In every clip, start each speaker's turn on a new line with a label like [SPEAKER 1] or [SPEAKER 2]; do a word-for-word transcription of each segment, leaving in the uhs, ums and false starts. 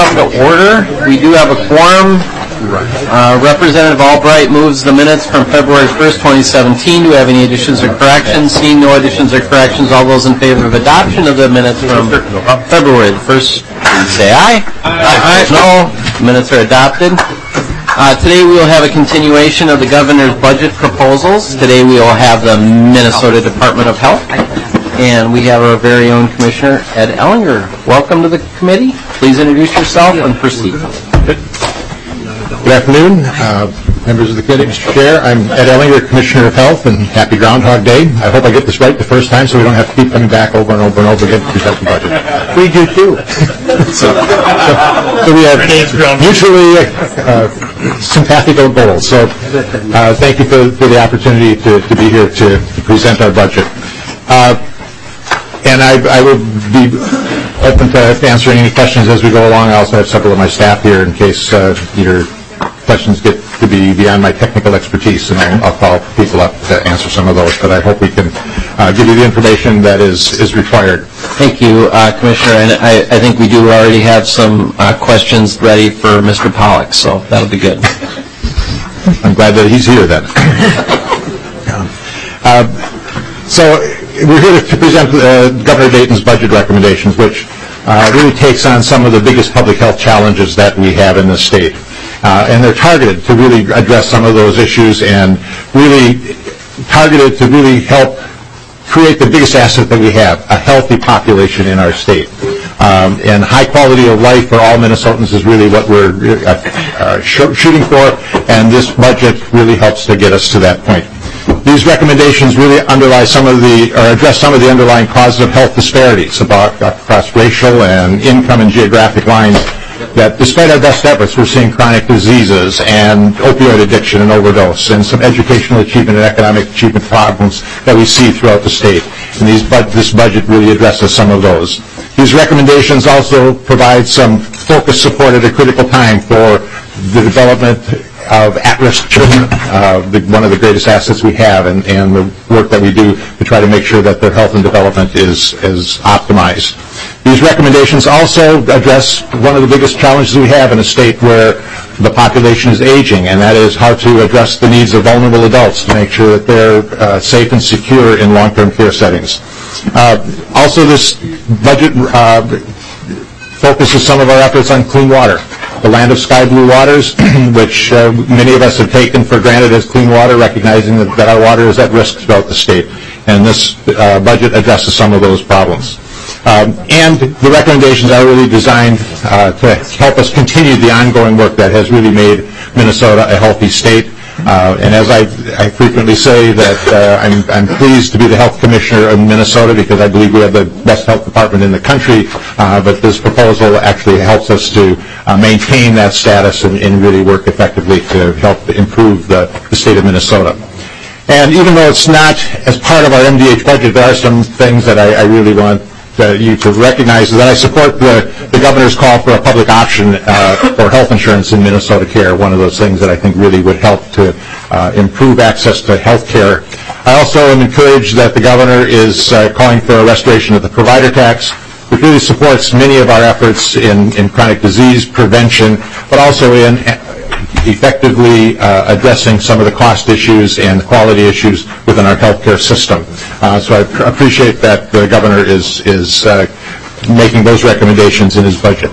[SPEAKER 1] come to order. We do have a quorum. Uh, Representative Albright moves the minutes from February first, twenty seventeen. Do we have any additions or corrections? Seeing no additions or corrections, all those in favor of adoption of the minutes from February the first, please say aye. Aye. No. Minutes are adopted. Uh, today we will have a continuation of the governor's budget proposals. Today we will have the Minnesota Department of Health. And we have our very own Commissioner, Ed Ellinger. Welcome to the committee. Please introduce yourself and proceed.
[SPEAKER 2] Good, Good afternoon, uh, members of the committee. Mister Chair, I'm Ed Ellinger, Commissioner of Health, and happy Groundhog Day. I hope I get this right the first time so we don't have to keep coming back over and over and over again to present the budget.
[SPEAKER 1] We do too.
[SPEAKER 2] so, so, so we have mutually uh, simpatico goals. So uh, thank you for, for the opportunity to, to be here to, to present our budget. Uh, And I, I will be open to answering any questions as we go along. I also have several of my staff here in case uh, your questions get to be beyond my technical expertise, and I'll, I'll call people up to answer some of those. But I hope we can uh, give you the information that is, is required.
[SPEAKER 1] Thank you, uh, Commissioner. And I, I think we do already have some uh, questions ready for Mister Pollack, so that'll be good.
[SPEAKER 2] I'm glad that he's here then. uh, so. We're here to present uh, Governor Dayton's budget recommendations, which uh, really takes on some of the biggest public health challenges that we have in the state. Uh, and they're targeted to really address some of those issues and really targeted to really help create the biggest asset that we have, a healthy population in our state. Um, and high quality of life for all Minnesotans is really what we're uh, uh, sh- shooting for, and this budget really helps to get us to that point. These recommendations really underlie some of the, or address some of the underlying causes of health disparities about, across racial and income and geographic lines, that despite our best efforts, we're seeing chronic diseases and opioid addiction and overdose and some educational achievement and economic achievement problems that we see throughout the state. And these, but this budget really addresses some of those. These recommendations also provide some focused support at a critical time for the development of at-risk children, uh, the, one of the greatest assets we have, and, and the work that we do to try to make sure that their health and development is, is optimized. These recommendations also address one of the biggest challenges we have in a state where the population is aging, and that is how to address the needs of vulnerable adults to make sure that they're uh, safe and secure in long-term care settings. Uh, also, this budget uh, focuses some of our efforts on clean water. The land of sky blue waters, which uh, many of us have taken for granted as clean water, recognizing that, that our water is at risk throughout the state. And this uh, budget addresses some of those problems. Um, and the recommendations are really designed uh, to help us continue the ongoing work that has really made Minnesota a healthy state. Uh, and as I, I frequently say, that uh, I'm, I'm pleased to be the health commissioner of Minnesota because I believe we have the best health department in the country, uh, but this proposal actually helps us to uh, maintain that status and, and really work effectively to help improve the, the state of Minnesota. And even though it's not as part of our M D H budget, there are some things that I, I really want Uh, you to recognize that I support the, the governor's call for a public option uh, for health insurance in Minnesota Care, one of those things that I think really would help to uh, improve access to health care. I also am encouraged that the governor is uh, calling for a restoration of the provider tax, which really supports many of our efforts in, in chronic disease prevention, but also in effectively uh, addressing some of the cost issues and quality issues within our healthcare system. Uh, so I pr- appreciate that the governor is is uh, making those recommendations in his budget.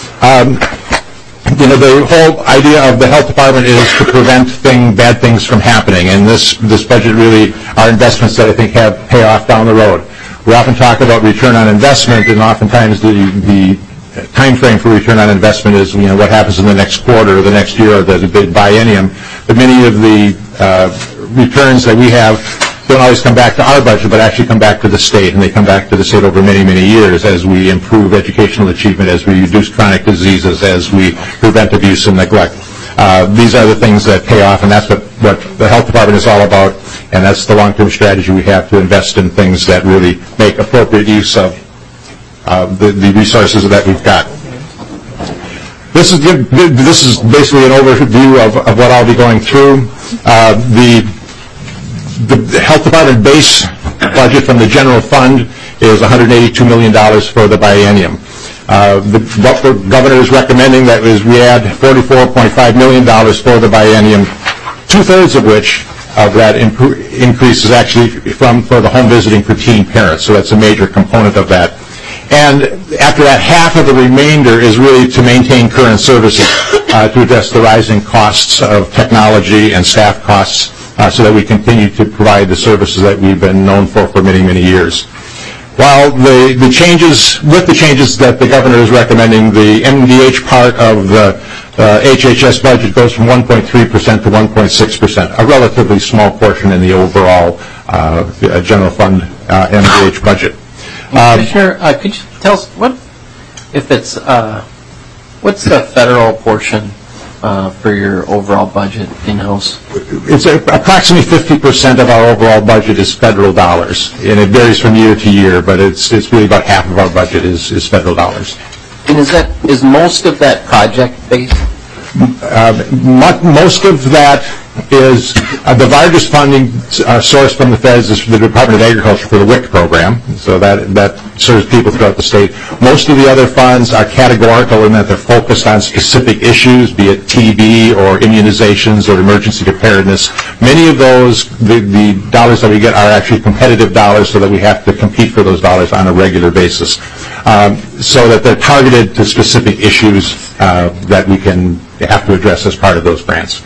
[SPEAKER 2] Um, you know, the whole idea of the health department is to prevent thing, bad things from happening, and this this budget really are investments that I think have pay off down the road. We often talk about return on investment, and oftentimes the the time frame for return on investment is, you know, what happens in the next quarter or the next year or the, the biennium. But many of the uh, returns that we have don't always come back to our budget, but actually come back to the state, and they come back to the state over many, many years as we improve educational achievement, as we reduce chronic diseases, as we prevent abuse and neglect. Uh, these are the things that pay off, and that's what, what the health department is all about, and that's the long-term strategy we have to invest in things that really make appropriate use of Uh, the, the resources that we've got. This is this is basically an overview of, of what I'll be going through. Uh, the the health department base budget from the general fund is one hundred eighty-two million dollars for the biennium. Uh, the, what the governor is recommending that is we add forty-four point five million dollars for the biennium, two-thirds of which of that imp- increase is actually from for the home visiting for teen parents. So that's a major component of that. And after that, half of the remainder is really to maintain current services uh, to address the rising costs of technology and staff costs uh, so that we continue to provide the services that we've been known for for many, many years. While the, the changes, with the changes that the governor is recommending, the M D H part of the uh, H H S budget goes from one point three percent to one point six percent, a relatively small portion in the overall uh, general fund uh, M D H budget.
[SPEAKER 1] Um, Commissioner, uh, could you tell us what, if it's, uh, what's the federal portion uh, for your overall budget in-house?
[SPEAKER 2] It's a, approximately fifty percent of our overall budget is federal dollars, and it varies from year to year, but it's it's really about half of our budget is, is federal dollars.
[SPEAKER 1] And is that is most of that project-based?
[SPEAKER 2] Uh, most of that is uh, the largest funding uh, source from the feds is from the Department of Agriculture for the W I C program, so that that serves people throughout the state. Most of the other funds are categorical in that they're focused on specific issues, be it T B or immunizations or emergency preparedness. Many of those, the, the dollars that we get are actually competitive dollars, so that we have to compete for those dollars on a regular basis, um, so that they're targeted to specific issues uh, that we can have to address as part of those grants.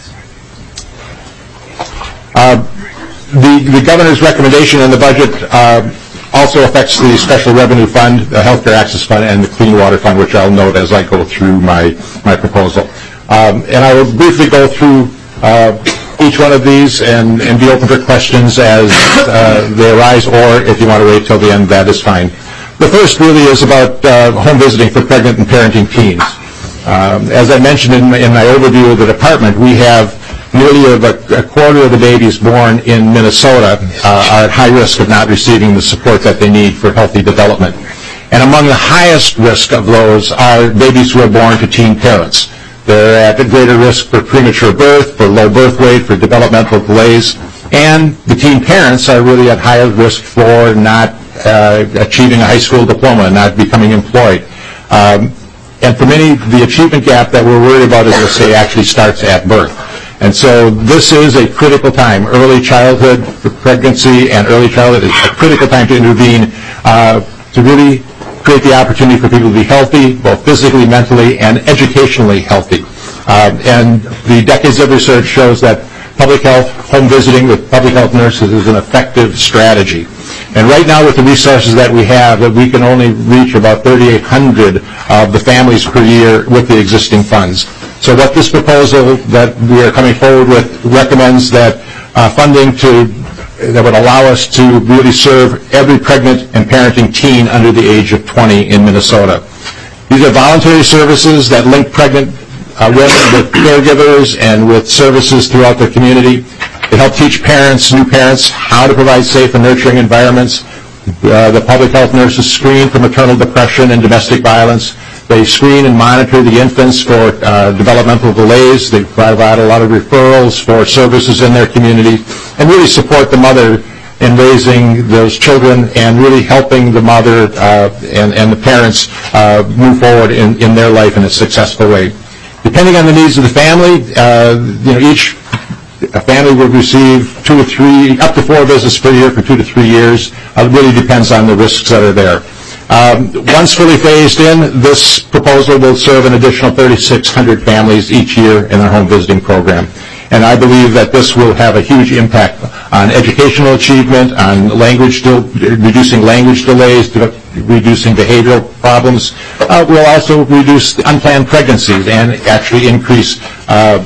[SPEAKER 2] Uh, the, the governor's recommendation in the budget uh, also affects the Special Revenue Fund, the Healthcare Access Fund, and the Clean Water Fund, which I'll note as I go through my, my proposal. Um, and I will briefly go through uh, each one of these and, and be open for questions as uh, they arise, or if you want to wait till the end, that is fine. The first really is about uh, home visiting for pregnant and parenting teens. Um, as I mentioned in my, in my overview of the department, we have nearly a, a quarter of the babies born in Minnesota uh, are at high risk of not receiving the support that they need for healthy development. And among the highest risk of those are babies who are born to teen parents. They're at a greater risk for premature birth, for low birth weight, for developmental delays, and the teen parents are really at higher risk for not uh, achieving a high school diploma and not becoming employed. Um, and for many, the achievement gap that we're worried about, as I say, actually starts at birth. And so this is a critical time. Early childhood, pregnancy, and early childhood is a critical time to intervene uh, to really create the opportunity for people to be healthy, both physically, mentally, and educationally healthy. Uh, and the decades of research shows that public health, home visiting with public health nurses is an effective strategy. And right now, with the resources that we have, that we can only reach about thirty-eight hundred of the families per year with the existing funds. So what this proposal that we are coming forward with recommends that uh, funding to that would allow us to really serve every pregnant and parenting teen under the age of twenty in Minnesota. These are voluntary services that link pregnant uh, women with caregivers and with services throughout their community. They help teach parents, new parents, how to provide safe and nurturing environments. Uh, the public health nurses screen for maternal depression and domestic violence. They screen and monitor the infants for uh, developmental delays. They provide a lot of referrals for services in their community and really support the mother in raising those children and really helping the mother uh, and, and the parents uh, move forward in, in their life in a successful way. Depending on the needs of the family, uh, you know, each a family would receive two or three, up to four visits per year for two to three years. Uh, it really depends on the risks that are there. Um, once fully phased in, this proposal will serve an additional thirty-six hundred families each year in our home visiting program. And I believe that this will have a huge impact on educational achievement, on language, del- reducing language delays, de- reducing behavioral problems. Uh, we'll also reduce unplanned pregnancies and actually increase uh,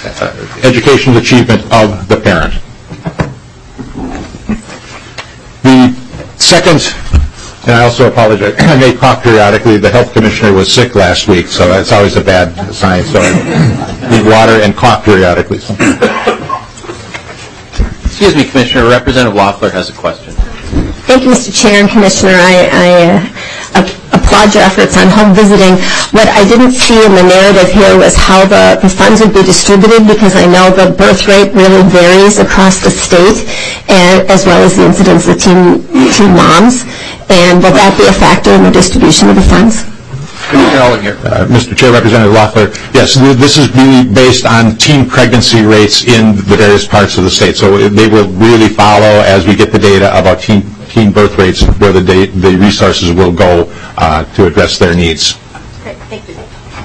[SPEAKER 2] uh, educational achievement of the parent. The second, and I also apologize, I may cough periodically. The health commissioner was sick last week, so that's always a bad sign. So I need water and cough periodically. So.
[SPEAKER 1] Excuse me, Commissioner. Representative Loeffler has a question.
[SPEAKER 3] Thank you, Mister Chair and Commissioner. I, I uh, applaud your efforts on home visiting. What I didn't see in the narrative here was how the, the funds would be distributed, because I know the birth rate really varies across the state, and as well as the incidence of teen, teen moms. And will that be a factor in the distribution of the funds?
[SPEAKER 1] Commissioner Ollinger.
[SPEAKER 2] Uh, Mister Chair, Representative Loeffler, yes, this is really based on teen pregnancy rates in the various parts of the state. So they will really follow, as we get the data about teen, teen birth rates, where the, da- the resources will go uh, to address their needs.
[SPEAKER 3] Great, thank you.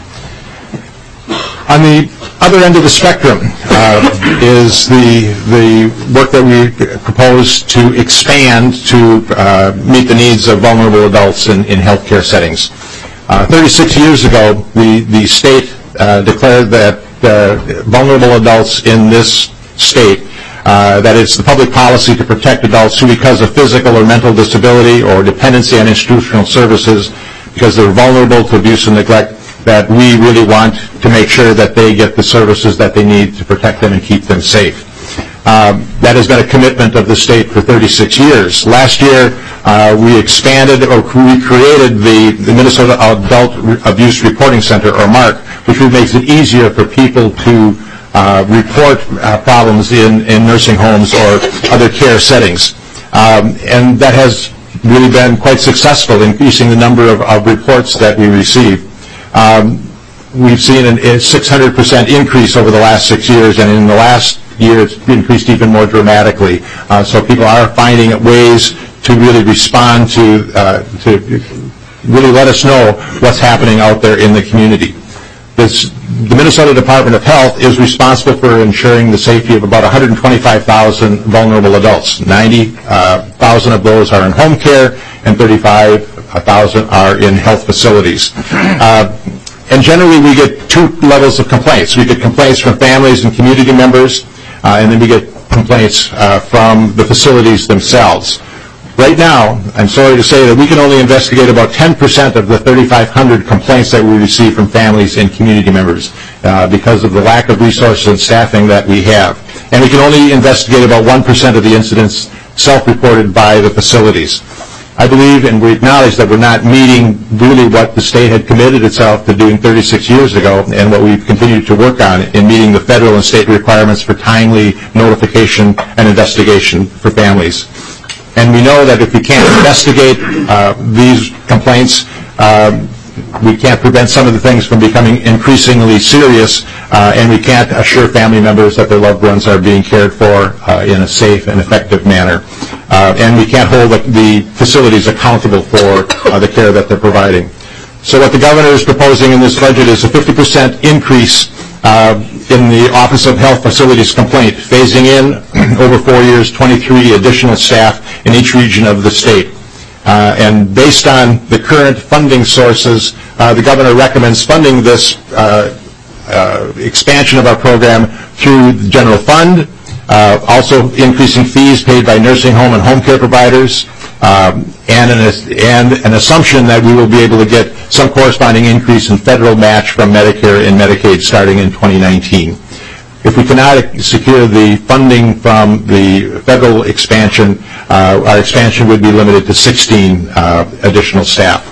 [SPEAKER 2] On the other end of the spectrum uh, is the the work that we propose to expand to uh, meet the needs of vulnerable adults in, in healthcare settings. Uh, thirty-six years ago, the, the state uh, declared that uh, vulnerable adults in this state, uh, that it's the public policy to protect adults who, because of physical or mental disability or dependency on institutional services, because they're vulnerable to abuse and neglect, that we really want to make sure that they get the services that they need to protect them and keep them safe. Um, that has been a commitment of the state for thirty-six years. Last year, uh, we expanded or we created the, the Minnesota Adult Abuse Reporting Center, or MARC, which makes it easier for people to uh, report uh, problems in, in nursing homes or other care settings. Um, and that has really been quite successful, increasing the number of, of reports that we receive. Um, we've seen an, a six hundred percent increase over the last six years, and in the last year it's increased even more dramatically. Uh, so people are finding ways to really respond to, uh, to really let us know what's happening out there in the community. This, the Minnesota Department of Health is responsible for ensuring the safety of about one hundred twenty-five thousand vulnerable adults. ninety thousand of those are in home care, and thirty-five thousand are in health facilities. Uh, and generally we get two levels of complaints. We get complaints from families and community members, uh, and then we get complaints uh, from the facilities themselves. Right now, I'm sorry to say that we can only investigate about ten percent of the thirty-five hundred complaints that we receive from families and community members uh, because of the lack of resources and staffing that we have. And we can only investigate about one percent of the incidents self-reported by the facilities. I believe and we acknowledge that we're not meeting really what the state had committed itself to doing thirty-six years ago, and what we've continued to work on in meeting the federal and state requirements for timely notification and investigation for families. And we know that if we can't investigate uh, these complaints, uh, we can't prevent some of the things from becoming increasingly serious, uh, and we can't assure family members that their loved ones are being cared for uh, in a safe and effective manner. Uh, and we can't hold the, the facilities accountable for uh, the care that they're providing. So what the governor is proposing in this budget is a fifty percent increase uh, in the Office of Health Facilities Complaint, phasing in over four years twenty-three additional staff in each region of the state. Uh, and based on the current funding sources, uh, the governor recommends funding this uh, uh, expansion of our program through the general fund, uh, also increasing fees paid by nursing home and home care providers, um, and, an, and an assumption that we will be able to get some corresponding increase in federal match from Medicare and Medicaid starting in twenty nineteen. If we cannot secure the funding from the federal expansion, uh, our expansion would be limited to sixteen uh, additional staff.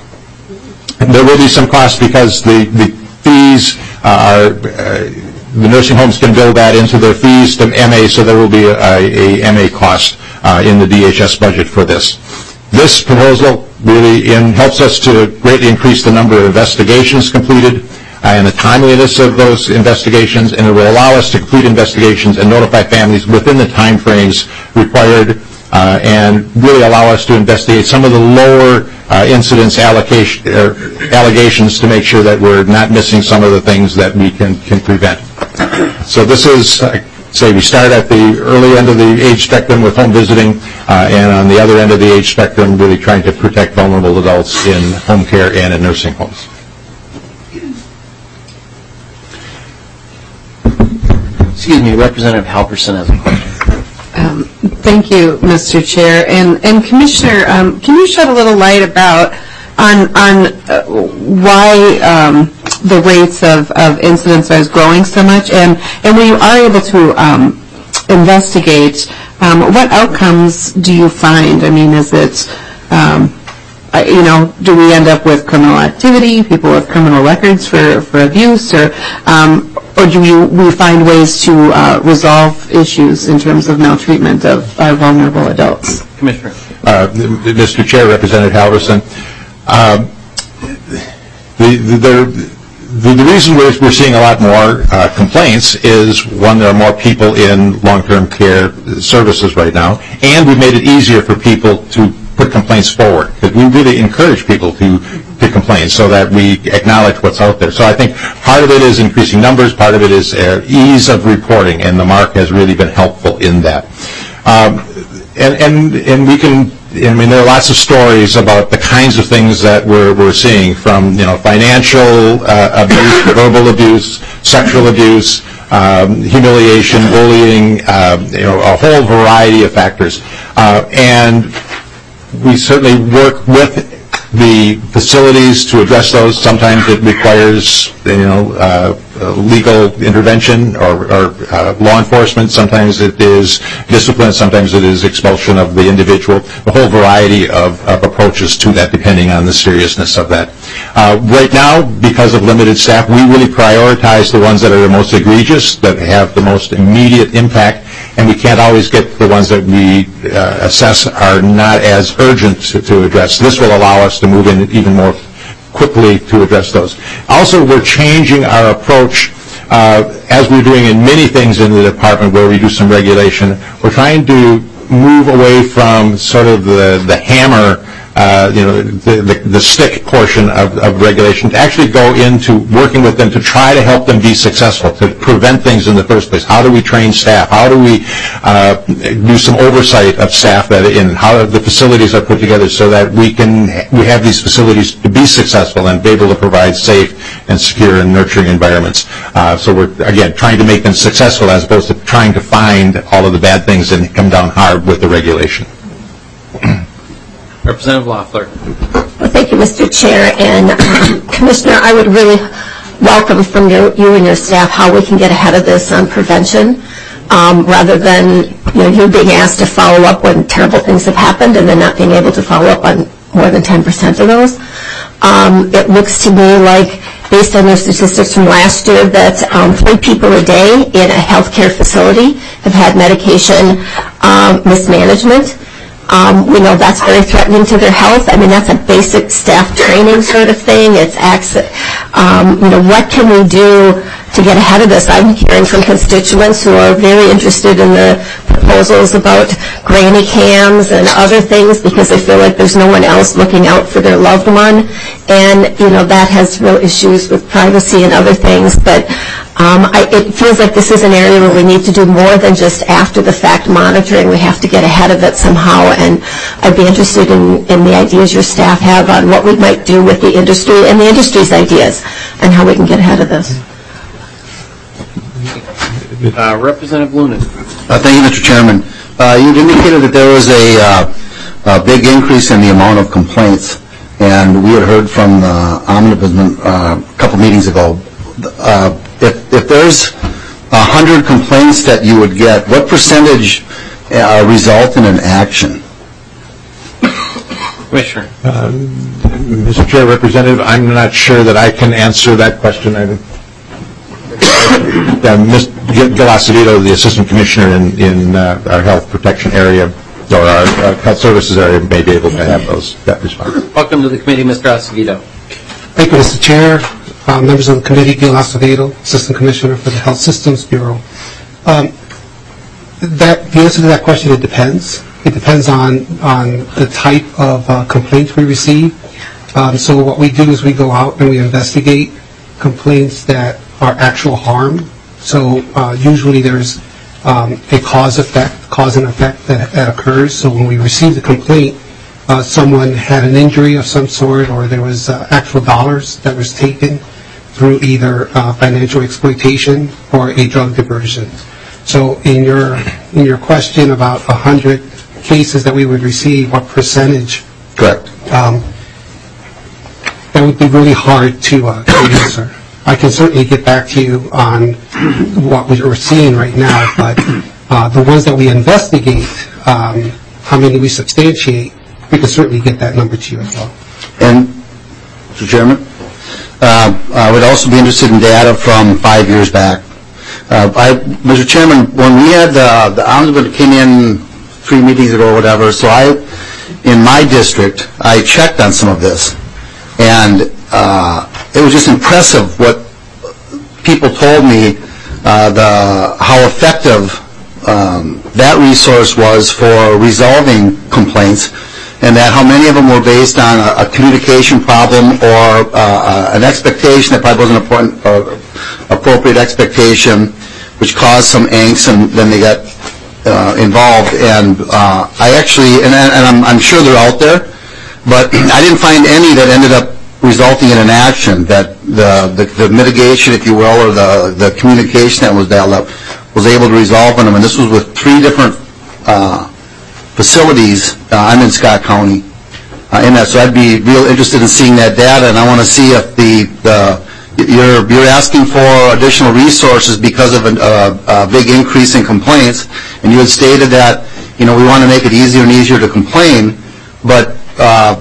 [SPEAKER 2] There will be some costs because the, the fees are, uh, the nursing homes can build that into their fees to M A, so there will be a, a M A cost uh, in the D H S budget for this. This proposal really in, helps us to greatly increase the number of investigations completed Uh, and the timeliness of those investigations, and it will allow us to complete investigations and notify families within the time frames required, uh, and really allow us to investigate some of the lower uh, incidence allocation, uh, allegations to make sure that we're not missing some of the things that we can, can prevent. So this is, uh, say, we start at the early end of the age spectrum with home visiting, uh, and on the other end of the age spectrum, really trying to protect vulnerable adults in home care and in nursing homes.
[SPEAKER 1] Excuse me, Representative Halverson has a question.
[SPEAKER 4] Um, thank you, Mister Chair. And, and Commissioner, um, can you shed a little light about on, on uh, why um, the rates of, of incidents are growing so much? And, and when you are able to um, investigate, um, what outcomes do you find? I mean, is it, um, uh, you know, do we end up with criminal activity, people with criminal records for, for abuse, or um, or do we, we find ways to uh, resolve issues in terms of maltreatment of our vulnerable adults?
[SPEAKER 1] Commissioner.
[SPEAKER 2] Uh, Mister Chair, Representative Halverson, uh, the, the, the, the reason we're, we're seeing a lot more uh, complaints is, one, there are more people in long-term care services right now, and we've made it easier for people to put complaints forward. Because we really encourage people to, to complain so that we acknowledge what's out there. So I think part of it is increasing numbers, part of it is uh, ease of reporting, and the MARC has really been helpful in that. Um, and, and, and we can, I mean, there are lots of stories about the kinds of things that we're, we're seeing, from, you know, financial uh, abuse, verbal abuse, sexual abuse, um, humiliation, bullying, uh, you know, a whole variety of factors. Uh, and we certainly work with the facilities to address those. Sometimes it requires, you know, uh, legal intervention or, or uh, law enforcement. Sometimes it is discipline. Sometimes it is expulsion of the individual. A whole variety of, of approaches to that, depending on the seriousness of that. Uh, right now, because of limited staff, we really prioritize the ones that are the most egregious, that have the most immediate impact, and we can't always get the ones that we uh, assess are not as urgent to, to address. This will allow us to move in even more quickly to address those. Also, we're changing our approach, uh, as we're doing in many things in the department where we do some regulation. We're trying to move away from sort of the, the hammer, uh, you know, the, the, the stick portion of, of regulation, to actually go into working with them to try to help them be successful, to prevent things in the first place. How do we train staff? How do we uh, do some oversight of staff that in how the facilities are put together so that we can we have these facilities to be successful and be able to provide safe and secure and nurturing environments. Uh, so we're, again, trying to make them successful as opposed to trying to find all of the bad things and come down hard with the regulation.
[SPEAKER 1] Representative Loeffler.
[SPEAKER 3] Well, thank you, Mister Chair. And um, Commissioner, I would really welcome from your, you and your staff how we can get ahead of this on prevention, um, rather than, you know, you being asked to follow up when terrible things have happened and then not being able to follow up on more than ten percent of those. Um, it looks to me like, based on those statistics from last year, that um, three people a day in a healthcare facility have had medication um, mismanagement. Um, we know that's very threatening to their health. I mean, that's a basic staff training sort of thing. It's access, um, you know, what can we do to get ahead of this? I'm hearing from constituents who are very interested in the proposals about granny cams and other things because they feel like there's no one else looking out for their loved one. And, you know, that has real issues with privacy and other things. But um, I, it feels like this is an area where we need to do more than just after-the-fact monitoring. We have to get ahead of it somehow. And I'd be interested in, in the ideas your staff have on what we might do with the industry and the industry's ideas and how we can get ahead of this.
[SPEAKER 1] Uh, Representative Lunan.
[SPEAKER 5] Uh, thank you, Mister Chairman. Uh, you indicated that there was a, uh, a big increase in the amount of complaints, and we had heard from the Ombudsman uh, a couple meetings ago. Uh, if, if there's a hundred complaints that you would get, what percentage uh, result in an action?
[SPEAKER 1] Commissioner.
[SPEAKER 2] Uh, Mister Chair, Representative, I'm not sure that I can answer that question. I, Uh, Miz Gil-Acevedo, the Assistant Commissioner in, in uh, our Health Protection area, or our uh, Health Services area, may be able to have those, that response.
[SPEAKER 1] Welcome to the committee, Mister Acevedo.
[SPEAKER 6] Thank you, Mister Chair. Uh, members of the committee, Gil Acevedo, Assistant Commissioner for the Health Systems Bureau. Um, that, the answer to that question, it depends. It depends on, on the type of uh, complaints we receive. Um, so what we do is we go out and we investigate complaints that are actual harm. So uh, usually there's um, a cause effect, cause and effect that, that occurs. So when we receive the complaint, uh, someone had an injury of some sort, or there was uh, actual dollars that was taken through either uh, financial exploitation or a drug diversion. So in your in your question about a hundred cases that we would receive, what percentage?
[SPEAKER 5] Correct.
[SPEAKER 6] Um, that would be really hard to, uh, to answer. I can certainly get back to you on what we're seeing right now, but uh, the ones that we investigate, um, how many we substantiate, we can certainly get that number to you as well.
[SPEAKER 5] And, Mister Chairman, uh, I would also be interested in data from five years back. Uh, I, Mister Chairman, when we had uh, the Ombudsman came in three meetings ago or whatever, so I, in my district, I checked on some of this, and uh, it was just impressive what people told me, uh, the how effective um, that resource was for resolving complaints, and that how many of them were based on a, a communication problem or uh, an expectation that probably wasn't important, uh, appropriate expectation, which caused some angst, and then they got uh, involved. And uh, I actually, and, and I'm, I'm sure they're out there, but I didn't find any that ended up resulting in an action, that the, the, the mitigation, if you will, or the, the communication that was dialed up was able to resolve them. And this was with three different uh, facilities. uh, I'm in Scott County uh, in that, so I'd be real interested in seeing that data, and I want to see if the, the you're, you're asking for additional resources because of a, a, a big increase in complaints, and you had stated that, you know, we want to make it easier and easier to complain, but uh,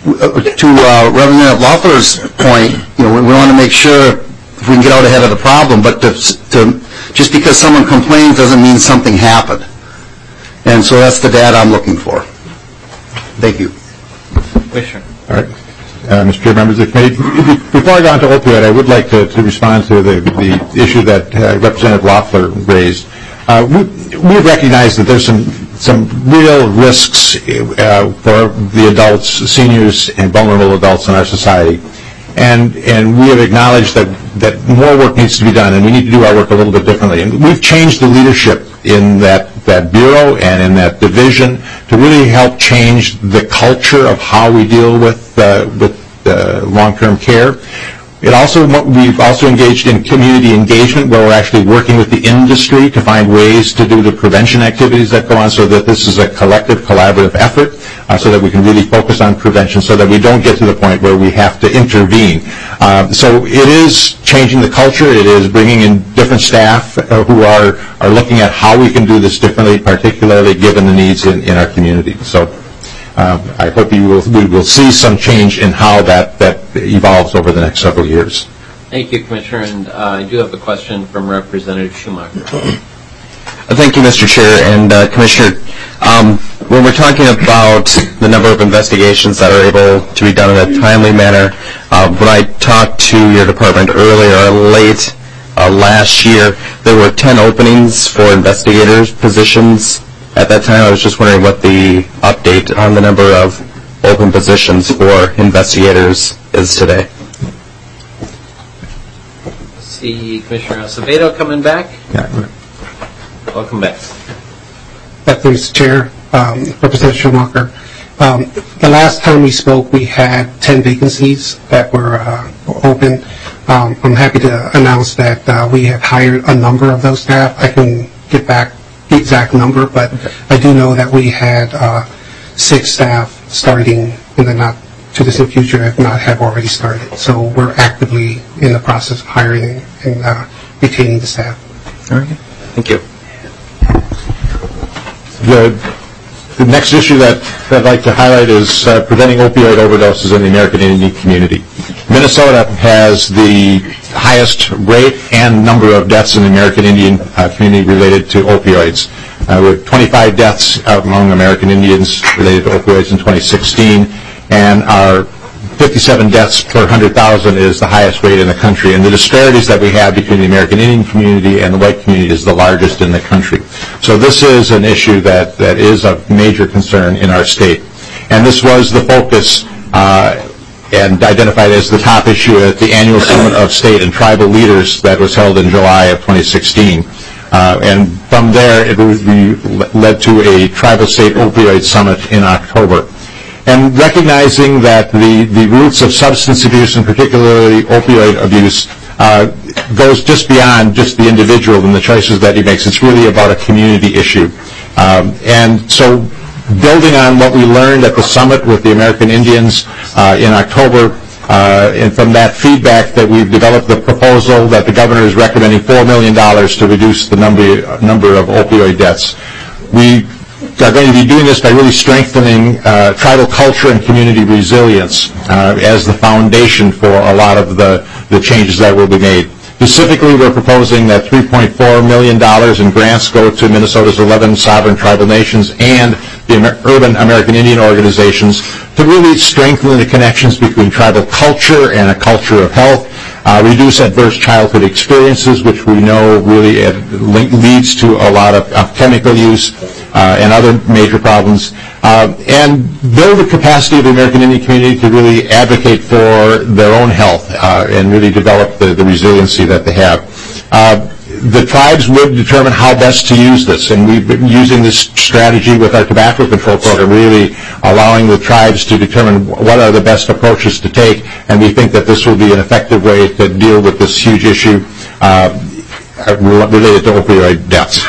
[SPEAKER 5] to uh, Representative Loeffler's point, you know, we, we want to make sure if we can get out ahead of the problem, but to, to, just because someone complains doesn't mean something happened. And so that's the data I'm looking for. Thank you.
[SPEAKER 1] Commissioner.
[SPEAKER 2] All right. Uh, Mister Chair, members of the committee, before I go on to opioid, I would like to, to respond to the, the issue that uh, Representative Loeffler raised. Uh, we, we recognize that there's some some real risks uh, for the adults, seniors, and vulnerable adults in our society. And and we have acknowledged that, that more work needs to be done, and we need to do our work a little bit differently. And we've changed the leadership in that, that bureau and in that division to really help change the culture of how we deal with, uh, with uh, long-term care. It also, we've also engaged in community engagement, where we're actually working with the industry to find ways to do the prevention activities that go on, so that this is a collective, collaborative effort, uh, so that we can really focus on prevention, so that we don't get to the point where we have to intervene. Uh, so it is changing the culture. It is bringing in different staff uh, who are, are looking at how we can do this differently, particularly given the needs in, in our community. So Uh, I hope you will, we will see some change in how that, that evolves over the next several years.
[SPEAKER 1] Thank you, Commissioner. And uh, I do have a question from Representative Schumacher.
[SPEAKER 7] Thank you, Mister Chair. And uh, Commissioner, um, when we're talking about the number of investigations that are able to be done in a timely manner, uh, when I talked to your department earlier, late uh, last year, there were ten openings for investigators positions. At that time, I was just wondering what the update on the number of open positions for investigators is today.
[SPEAKER 1] See Commissioner Acevedo coming back.
[SPEAKER 2] Yeah.
[SPEAKER 1] Welcome back.
[SPEAKER 6] Thank you, Mister Chair. Um, Representative Schumacher. Um, the last time we spoke, we had ten vacancies that were uh, open. Um, I'm happy to announce that uh, we have hired a number of those staff. I can get back the exact number, but okay. I do know that we had uh, six staff starting in the not too distant future, if not have already started. So we're actively in the process of hiring and uh, retaining the staff.
[SPEAKER 7] All right. Thank you.
[SPEAKER 2] The, the next issue that I'd like to highlight is uh, preventing opioid overdoses in the American Indian community. Minnesota has the highest rate and number of deaths in the American Indian uh, community related to opioids, uh, with twenty-five deaths among American Indians related to opioids in twenty sixteen, and our fifty-seven deaths per one hundred thousand is the highest rate in the country. And the disparities that we have between the American Indian community and the white community is the largest in the country. So this is an issue that, that is of major concern in our state. And this was the focus uh, and identified as the top issue at the annual Summit of State and Tribal Leaders that was held in July of twenty sixteen. Uh, and from there, it led to a Tribal State Opioid Summit in October. And recognizing that the, the roots of substance abuse, and particularly opioid abuse, uh, goes just beyond just the individual and the choices that he makes. It's really about a community issue. Um, and so building on what we learned at the summit with the American Indians uh, in October, uh, and from that feedback that we've developed the proposal that the governor is recommending four million dollars to reduce the number, number of opioid deaths. We are going to be doing this by really strengthening uh, tribal culture and community resilience uh, as the foundation for a lot of the, the changes that will be made. Specifically, we're proposing that three point four million dollars in grants go to Minnesota's eleven sovereign tribal nations and the Amer- urban American Indian organizations to really strengthen the connections between tribal culture and a culture of health, uh, reduce adverse childhood experiences, which we know really uh, link, leads to a lot of, of chemical use uh, and other major problems, uh, and build the capacity of the American Indian community to really advocate for their own health uh, and really develop the, the resiliency that they have. Uh, the tribes would determine how best to use this, and we've been using this strategy with our tobacco control program, really allowing the tribes to determine what are the best approaches to take, and we think that this will be an effective way to deal with this huge issue uh, related to opioid deaths.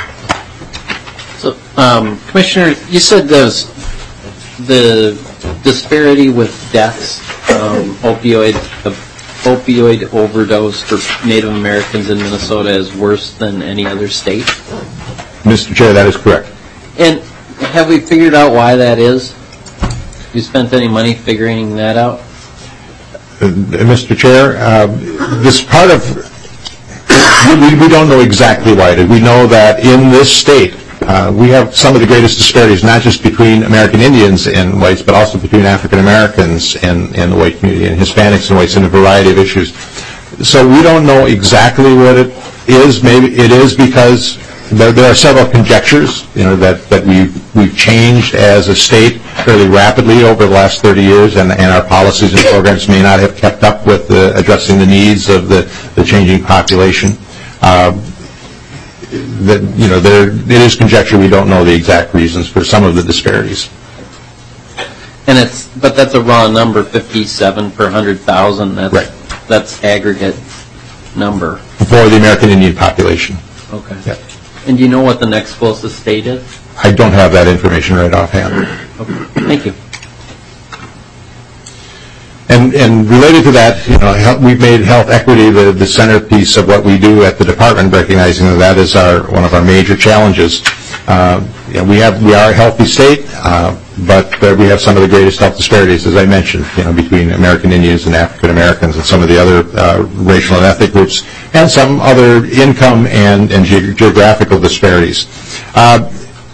[SPEAKER 1] So, um, Commissioner, you said there's the disparity with deaths, um, opioid, uh, opioid overdose for Native Americans in Minnesota is worse than any other state?
[SPEAKER 2] Mister Chair, that is correct.
[SPEAKER 1] And have we figured out why that is? Have you spent any money figuring that out?
[SPEAKER 2] Uh, Mister Chair, uh, this part of, we, we don't know exactly why it is. We know that in this state, uh, we have some of the greatest disparities, not just between American Indians and whites, but also between African Americans and, and the white community, and Hispanics and whites, in a variety of issues. So we don't know exactly what it is. Maybe it is because there, there are several conjectures, you know, that, that we've, we've changed as a state fairly rapidly over the last thirty years, and, and our policies and programs may not have kept up with the, addressing the needs of the, the changing population. Uh, that, you know, there, it is conjecture. We don't know the exact reasons for some of the disparities.
[SPEAKER 1] And it's, but that's a raw number, fifty-seven per one hundred thousand. That's,
[SPEAKER 2] right.
[SPEAKER 1] That's aggregate number.
[SPEAKER 2] For the American Indian population.
[SPEAKER 1] Okay.
[SPEAKER 2] Yeah.
[SPEAKER 1] And do you know what the next closest state is?
[SPEAKER 2] I don't have that information right offhand.
[SPEAKER 1] Okay. Thank you.
[SPEAKER 2] And, and related to that, you know, health, we've made health equity the, the centerpiece of what we do at the department, recognizing that that is our, one of our major challenges. Uh, you know, we have we are a healthy state, uh, but uh, we have some of the greatest health disparities, as I mentioned, you know, between American Indians and African Americans and some of the other uh, racial and ethnic groups, and some other income and, and ge- geographical disparities. Uh,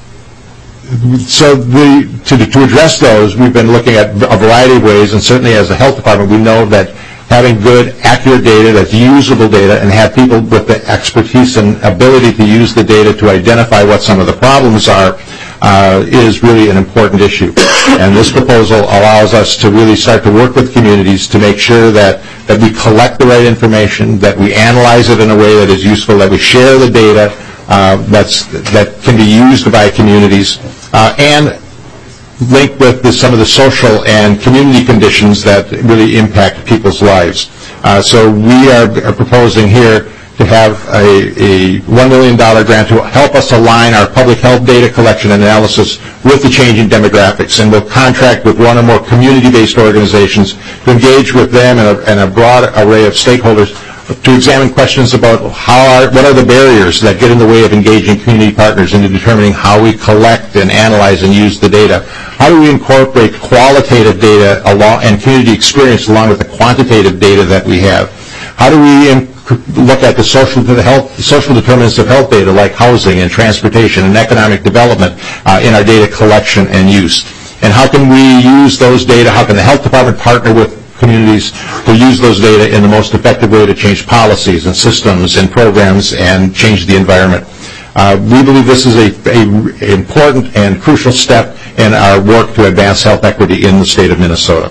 [SPEAKER 2] So the, to, to address those, we've been looking at a variety of ways, and certainly as a health department, we know that having good, accurate data that's usable data and have people with the expertise and ability to use the data to identify what some of the problems are uh, is really an important issue. And this proposal allows us to really start to work with communities to make sure that, that we collect the right information, that we analyze it in a way that is useful, that we share the data uh, that's, that can be used by communities, uh, and link with the, some of the social and community conditions that really impact people's lives. Uh, so we are, are proposing here to have a, a one million dollars grant to help us align our public health data collection and analysis with the changing demographics, and we'll contract with one or more community-based organizations to engage with them and a, and a broad array of stakeholders to examine questions about how are, what are the barriers that get in the way of engaging community partners into determining how we collect and analyze and use the data. How do we incorporate qualitative data along, and community experience along with the quantitative data that we have? How do we in, look at the social, the health, social determinants of health data like housing and transportation and economic development uh, in our data collection and use? And how can we use those data? How can the health department partner with communities to use those data in the most effective way to change policies and systems and programs and change the environment? Uh, we believe this is a, a important and crucial step in our work to advance health equity in the state of Minnesota.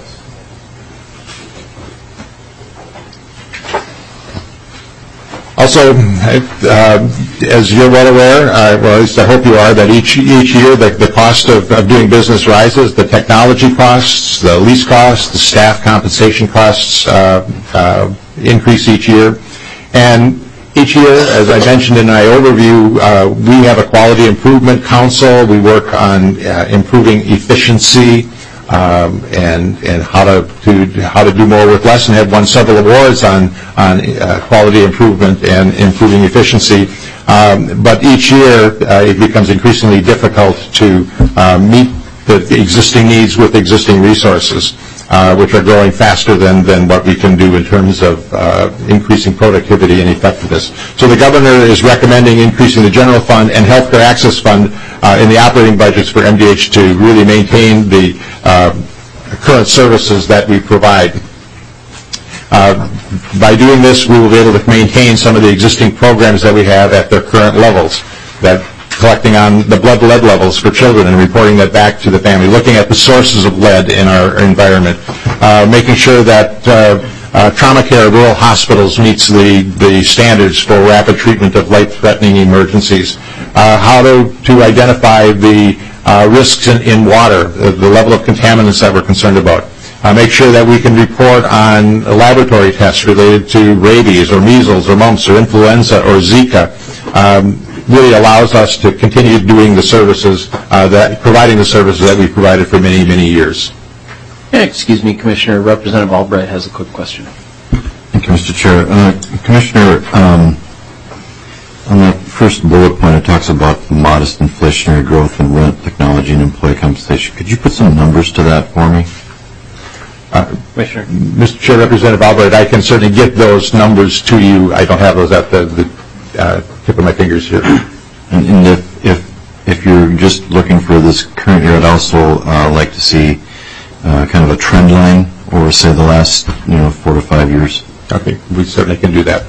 [SPEAKER 2] Also, uh, as you're well aware, uh, well, at least I hope you are, that each each year the, the cost of, of doing business rises. The technology costs, the lease costs, the staff compensation costs uh, uh, increase each year. And each year, as I mentioned in my overview, uh, we have a quality improvement council. We work on uh, improving efficiency um, and and how to, to how to do more with less, and have won several awards on on uh, quality improvement and improving efficiency. Um, but each year, uh, it becomes increasingly difficult to uh, meet the existing needs with existing resources. uh, which are growing faster than, than what we can do in terms of uh, increasing productivity and effectiveness. So the governor is recommending increasing the general fund and healthcare access fund uh, in the operating budgets for M D H to really maintain the uh, current services that we provide. Uh, by doing this, we will be able to maintain some of the existing programs that we have at their current levels, that collecting on the blood lead levels for children and reporting that back to the family, looking at the sources of lead in our environment, uh, making sure that uh, uh, trauma care at rural hospitals meets the, the standards for rapid treatment of life-threatening emergencies, uh, how to, to identify the uh, risks in, in water, uh, the level of contaminants that we're concerned about. Uh, make sure that we can report on laboratory tests related to rabies or measles or mumps or influenza or Zika. Um, really allows us to continue doing the services, uh, that providing the services that we've provided for many, many years.
[SPEAKER 1] Excuse me, Commissioner. Representative Albright has a quick question.
[SPEAKER 8] Thank you, Mister Chair. Uh, Commissioner, um, on the first bullet point, it talks about modest inflationary growth in rent, technology, and employee compensation. Could you put some numbers to that for me?
[SPEAKER 2] Uh,
[SPEAKER 1] Commissioner.
[SPEAKER 2] Mister Chair, Representative Albright, I can certainly get those numbers to you. I don't have those at the, the uh, tip of my fingers here.
[SPEAKER 8] And, and if, if if you're just looking for this current year, I'd also uh, like to see uh, kind of a trend line over, say, the last you know four to five years.
[SPEAKER 2] Okay, we certainly can do that.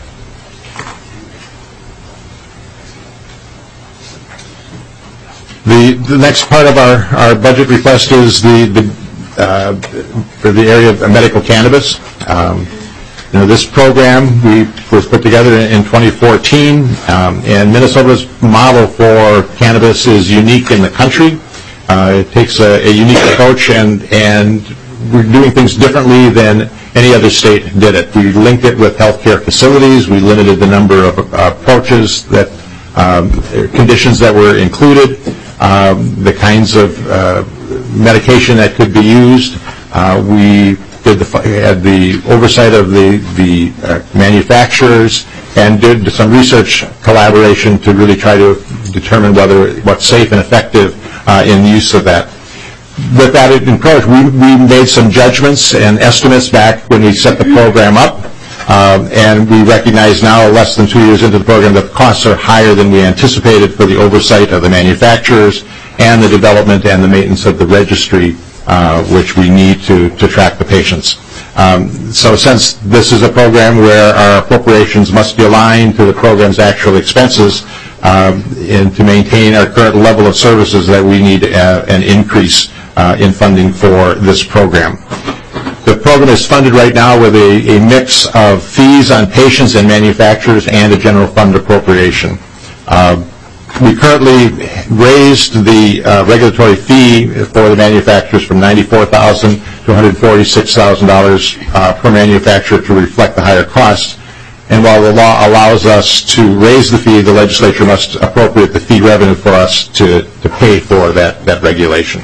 [SPEAKER 2] The the next part of our, our budget request is the the uh, for the area of medical cannabis. Um, You know, this program we was put together in twenty fourteen, um, and Minnesota's model for cannabis is unique in the country. Uh, it takes a, a unique approach, and and we're doing things differently than any other state did it. We linked it with healthcare facilities. We limited the number of uh, approaches that um, conditions that were included, um, the kinds of uh, medication that could be used. Uh, we Did the, had the oversight of the, the uh, manufacturers and did some research collaboration to really try to determine whether what's safe and effective uh, in use of that. With that approach, we, we made some judgments and estimates back when we set the program up, um, and we recognize now, less than two years into the program, that the costs are higher than we anticipated for the oversight of the manufacturers and the development and the maintenance of the registry, Uh, which we need to, to track the patients. Um, so since this is a program where our appropriations must be aligned to the program's actual expenses, um, and to maintain our current level of services, that we need uh, an increase uh, in funding for this program. The program is funded right now with a, a mix of fees on patients and manufacturers and a general fund appropriation. Uh, We currently raised the uh, regulatory fee for the manufacturers from ninety-four thousand dollars to one hundred forty-six thousand dollars uh, per manufacturer to reflect the higher costs. And while the law allows us to raise the fee, the legislature must appropriate the fee revenue for us to, to pay for that, that regulation.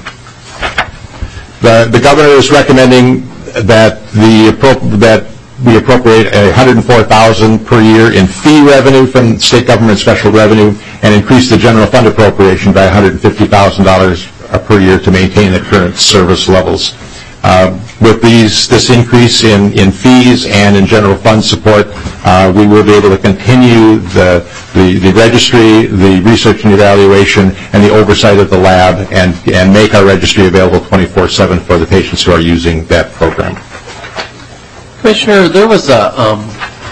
[SPEAKER 2] The, the governor is recommending that the that we appropriate one hundred four thousand dollars per year in fee revenue from state government special revenue, and increase the general fund appropriation by one hundred fifty thousand dollars per year to maintain the current service levels. Uh, with these, this increase in, in fees and in general fund support, uh, we will be able to continue the, the, the registry, the research and evaluation, and the oversight of the lab, and, and make our registry available twenty-four seven for the patients who are using that program.
[SPEAKER 1] Commissioner, there was a um,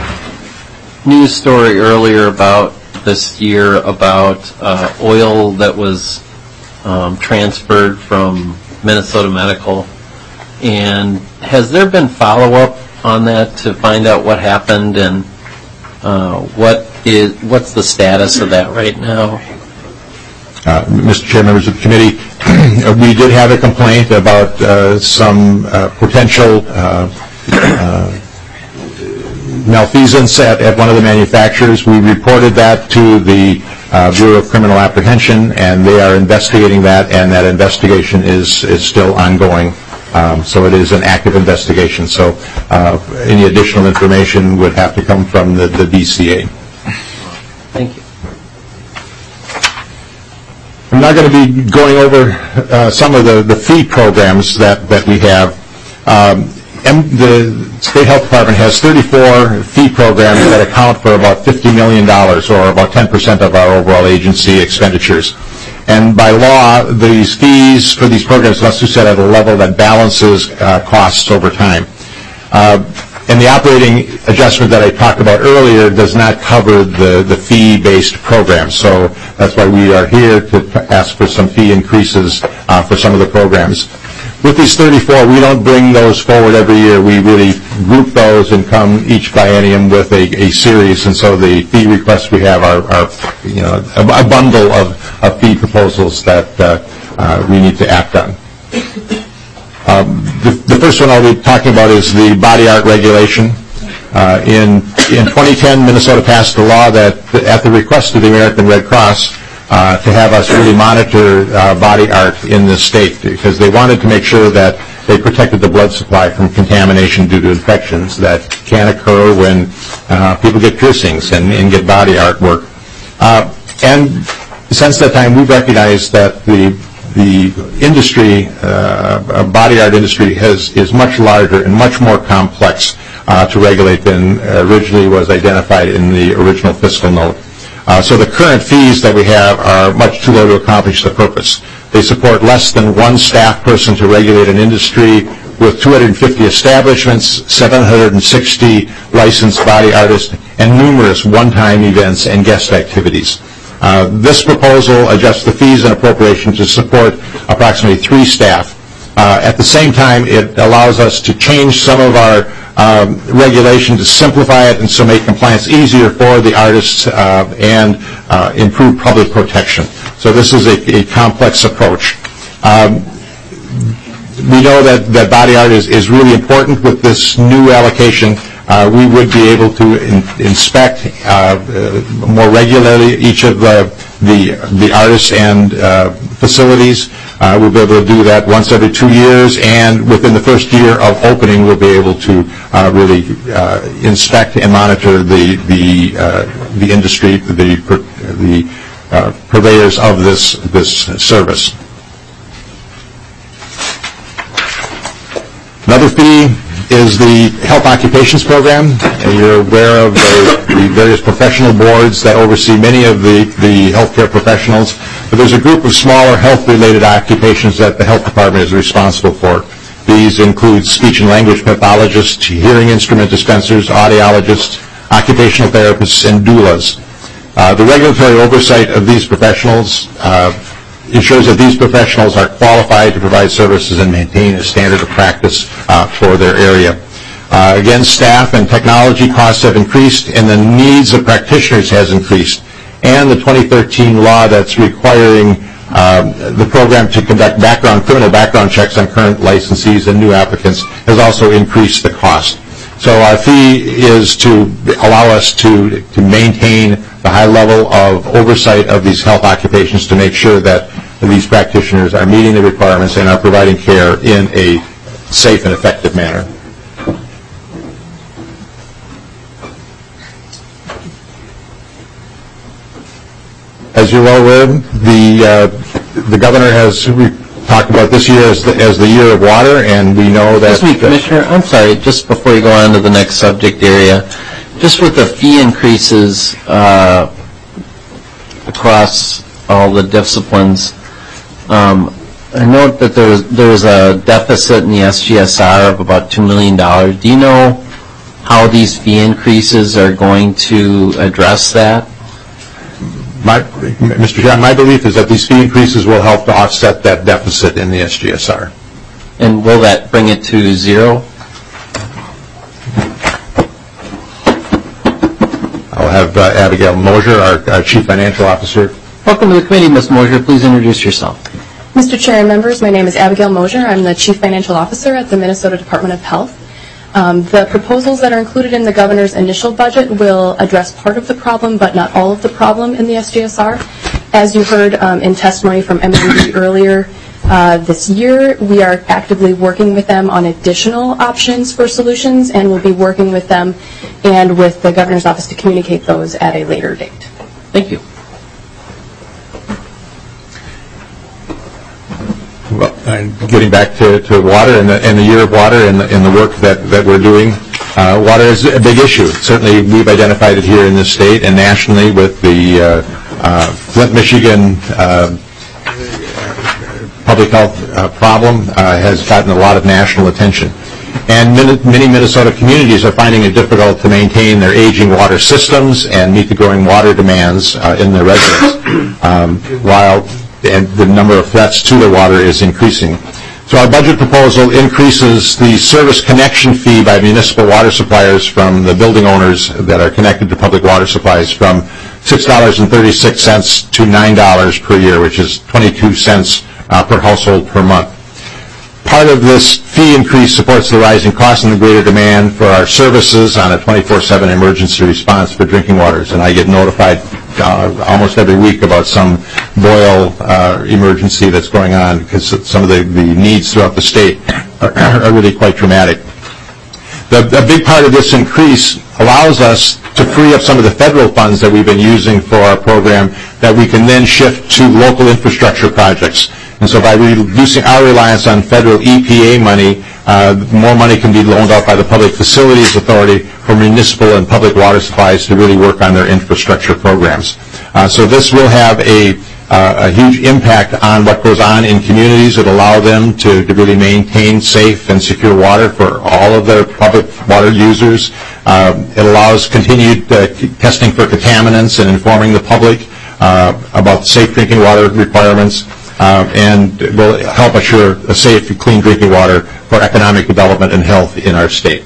[SPEAKER 1] news story earlier about this year about uh, oil that was um, transferred from Minnesota Medical. And has there been follow-up on that to find out what happened and uh, what is what's the status of that right now?
[SPEAKER 2] Uh, Mister Chair, members of the committee, we did have a complaint about uh, some uh, potential uh, Uh, malfeasance at, at one of the manufacturers. We reported that to the uh, Bureau of Criminal Apprehension, and they are investigating that, and that investigation is, is still ongoing. Um, so it is an active investigation. So uh, any additional information would have to come from the, the D C A.
[SPEAKER 1] Thank you.
[SPEAKER 2] I'm not going to be going over uh, some of the, the fee programs that, that we have. Um, M- the State Health Department has thirty-four fee programs that account for about fifty million dollars, or about ten percent of our overall agency expenditures. And by law, these fees for these programs must be set at a level that balances uh, costs over time. Uh, and the operating adjustment that I talked about earlier does not cover the, the fee-based programs. So that's why we are here to ask for some fee increases uh, for some of the programs. With these thirty-four, we don't bring those forward every year. We really group those and come each biennium with a, a series, and so the fee requests we have are, are you know, a, a bundle of, of fee proposals that uh, uh, we need to act on. Um, the, the first one I'll be talking about is the body art regulation. Uh, in, in twenty ten, Minnesota passed a law that, at the request of the American Red Cross, Uh, to have us really monitor uh, body art in this state, because they wanted to make sure that they protected the blood supply from contamination due to infections that can occur when uh, people get piercings and, and get body art work. Uh, and since that time, we've recognized that the the industry, uh, body art industry, has is much larger and much more complex uh, to regulate than originally was identified in the original fiscal note. Uh, so the current fees that we have are much too low to accomplish the purpose. They support less than one staff person to regulate an industry with two hundred fifty establishments, seven hundred sixty licensed body artists, and numerous one-time events and guest activities. Uh, this proposal adjusts the fees and appropriations to support approximately three staff. Uh, at the same time, it allows us to change some of our Um, regulation to simplify it and so make compliance easier for the artists uh, and uh, improve public protection. So this is a, a complex approach. Um, we know that, that body art is, is really important. With this new allocation, uh, we would be able to in, inspect uh, uh, more regularly each of the, the, the artists and uh, facilities. Uh, we'll be able to do that once every two years, and within the first year of opening, we'll be able to uh, really uh, inspect and monitor the the uh, the industry, the the uh, purveyors of this this service. Another fee is the Health Occupations Program. And you're aware of the, the various professional boards that oversee many of the, the healthcare professionals. But there's a group of smaller health-related occupations that the Health Department is responsible for. These include speech and language pathologists, hearing instrument dispensers, audiologists, occupational therapists, and doulas. Uh, the regulatory oversight of these professionals uh, ensures that these professionals are qualified to provide services and maintain a standard of practice uh, for their area. Uh, again, staff and technology costs have increased, and the needs of practitioners has increased. And the twenty thirteen law that's requiring um, the program to conduct background, criminal background checks on current licensees and new applicants has also increased the cost. So our fee is to allow us to, to maintain the high level of oversight of these health occupations to make sure that these practitioners are meeting the requirements and are providing care in a safe and effective manner. As you're well aware, the uh, the governor has re- talked about this year as the, as the year of water, and we know that...
[SPEAKER 1] Excuse me, Commissioner, I'm sorry, just before you go on to the next subject area, just with the fee increases uh, across all the disciplines, um, I note that there was, there was a deficit in the S G S R of about two million dollars. Do you know how these fee increases are going to address that?
[SPEAKER 2] My, Mister John, my belief is that these fee increases will help to offset that deficit in the S G S R.
[SPEAKER 1] And will that bring it to zero?
[SPEAKER 2] I'll have uh, Abigail Mosier, our, our Chief Financial Officer.
[SPEAKER 1] Welcome to the committee, Miz Mosier. Please introduce yourself.
[SPEAKER 9] Mister Chair and members, my name is Abigail Mosier. I'm the Chief Financial Officer at the Minnesota Department of Health. Um, the proposals that are included in the governor's initial budget will address part of the problem, but not all of the problem in the S G S R. As you heard um, in testimony from M M D earlier uh, this year, we are actively working with them on additional options for solutions, and we'll be working with them and with the governor's office to communicate those at a later date.
[SPEAKER 1] Thank you.
[SPEAKER 2] Well, getting back to, to water and the, and the year of water and the, and the work that, that we're doing. Uh, water is a big issue. Certainly we've identified it here in this state and nationally with the uh, uh, Flint, Michigan uh, public health uh, problem uh, has gotten a lot of national attention. And many Minnesota communities are finding it difficult to maintain their aging water systems and meet the growing water demands uh, in their residents, um, while and the number of threats to their water is increasing. So our budget proposal increases the service connection fee by municipal water suppliers from the building owners that are connected to public water supplies from six dollars and thirty-six cents to nine dollars per year, which is twenty-two cents uh, per household per month. Part of this fee increase supports the rising cost and the greater demand for our services on a twenty-four seven emergency response for drinking waters. And I get notified uh, almost every week about some boil uh, emergency that's going on because some of the, the needs throughout the state are, are really quite dramatic. The, the big part of this increase allows us to free up some of the federal funds that we've been using for our program that we can then shift to local infrastructure projects. And so by reducing our reliance on federal E P A money, uh, more money can be loaned out by the Public Facilities Authority for municipal and public water supplies to really work on their infrastructure programs. Uh, so this will have a, uh, a huge impact on what goes on in communities. It will allow them to, to really maintain safe and secure water for all of their public water users. Uh, it allows continued uh, testing for contaminants and informing the public uh, about safe drinking water requirements. Uh, and will help assure a safe and clean drinking water for economic development and health in our state.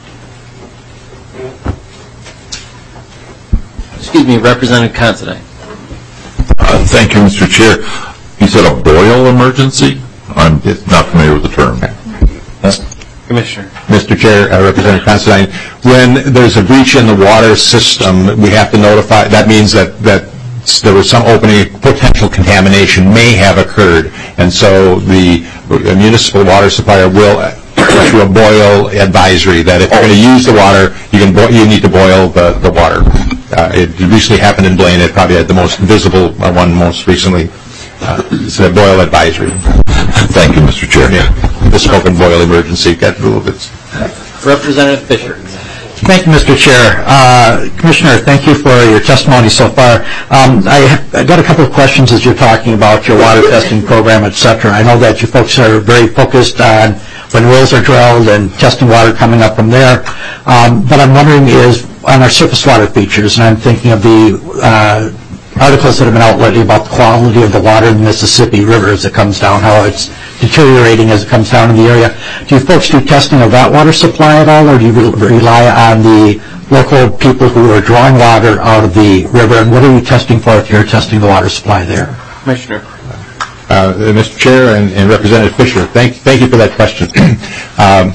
[SPEAKER 1] Excuse me, Representative Considine.
[SPEAKER 10] Uh, thank you, Mister Chair. You said a boil emergency? I'm not familiar with the term.
[SPEAKER 1] Uh, Commissioner.
[SPEAKER 2] Mister Chair, uh, Representative Considine, when there's a breach in the water system, we have to notify. That means that that there was some opening, potential contamination may have occurred, and so the municipal water supplier will issue a boil advisory that if you're going to use the water, you can bo- you need to boil the, the water. Uh, it recently happened in Blaine. It probably had the most visible one most recently. Uh, it's a boil advisory.
[SPEAKER 10] Thank you, Mister Chair.
[SPEAKER 2] Yeah, the spoken boil emergency. Got a little bit.
[SPEAKER 1] Representative Fisher.
[SPEAKER 11] Thank you, Mister Chair. Uh, Commissioner, thank you for your testimony so far. Um, I, have, I got a couple of questions as you're talking about your water testing program, et cetera. I know that you folks are very focused on when wells are drilled and testing water coming up from there. Um, but I'm wondering is on our surface water features, and I'm thinking of the uh, articles that have been out lately about the quality of the water in the Mississippi River as it comes down, how it's deteriorating as it comes down in the area. Do you folks do testing of that water supply at all, or do you re- rely on the local people who are drawing water out of the river, and what are you testing for if you're testing the water supply there?
[SPEAKER 1] Commissioner.
[SPEAKER 2] Uh, Mister Chair and, and Representative Fisher, thank, thank you for that question. um,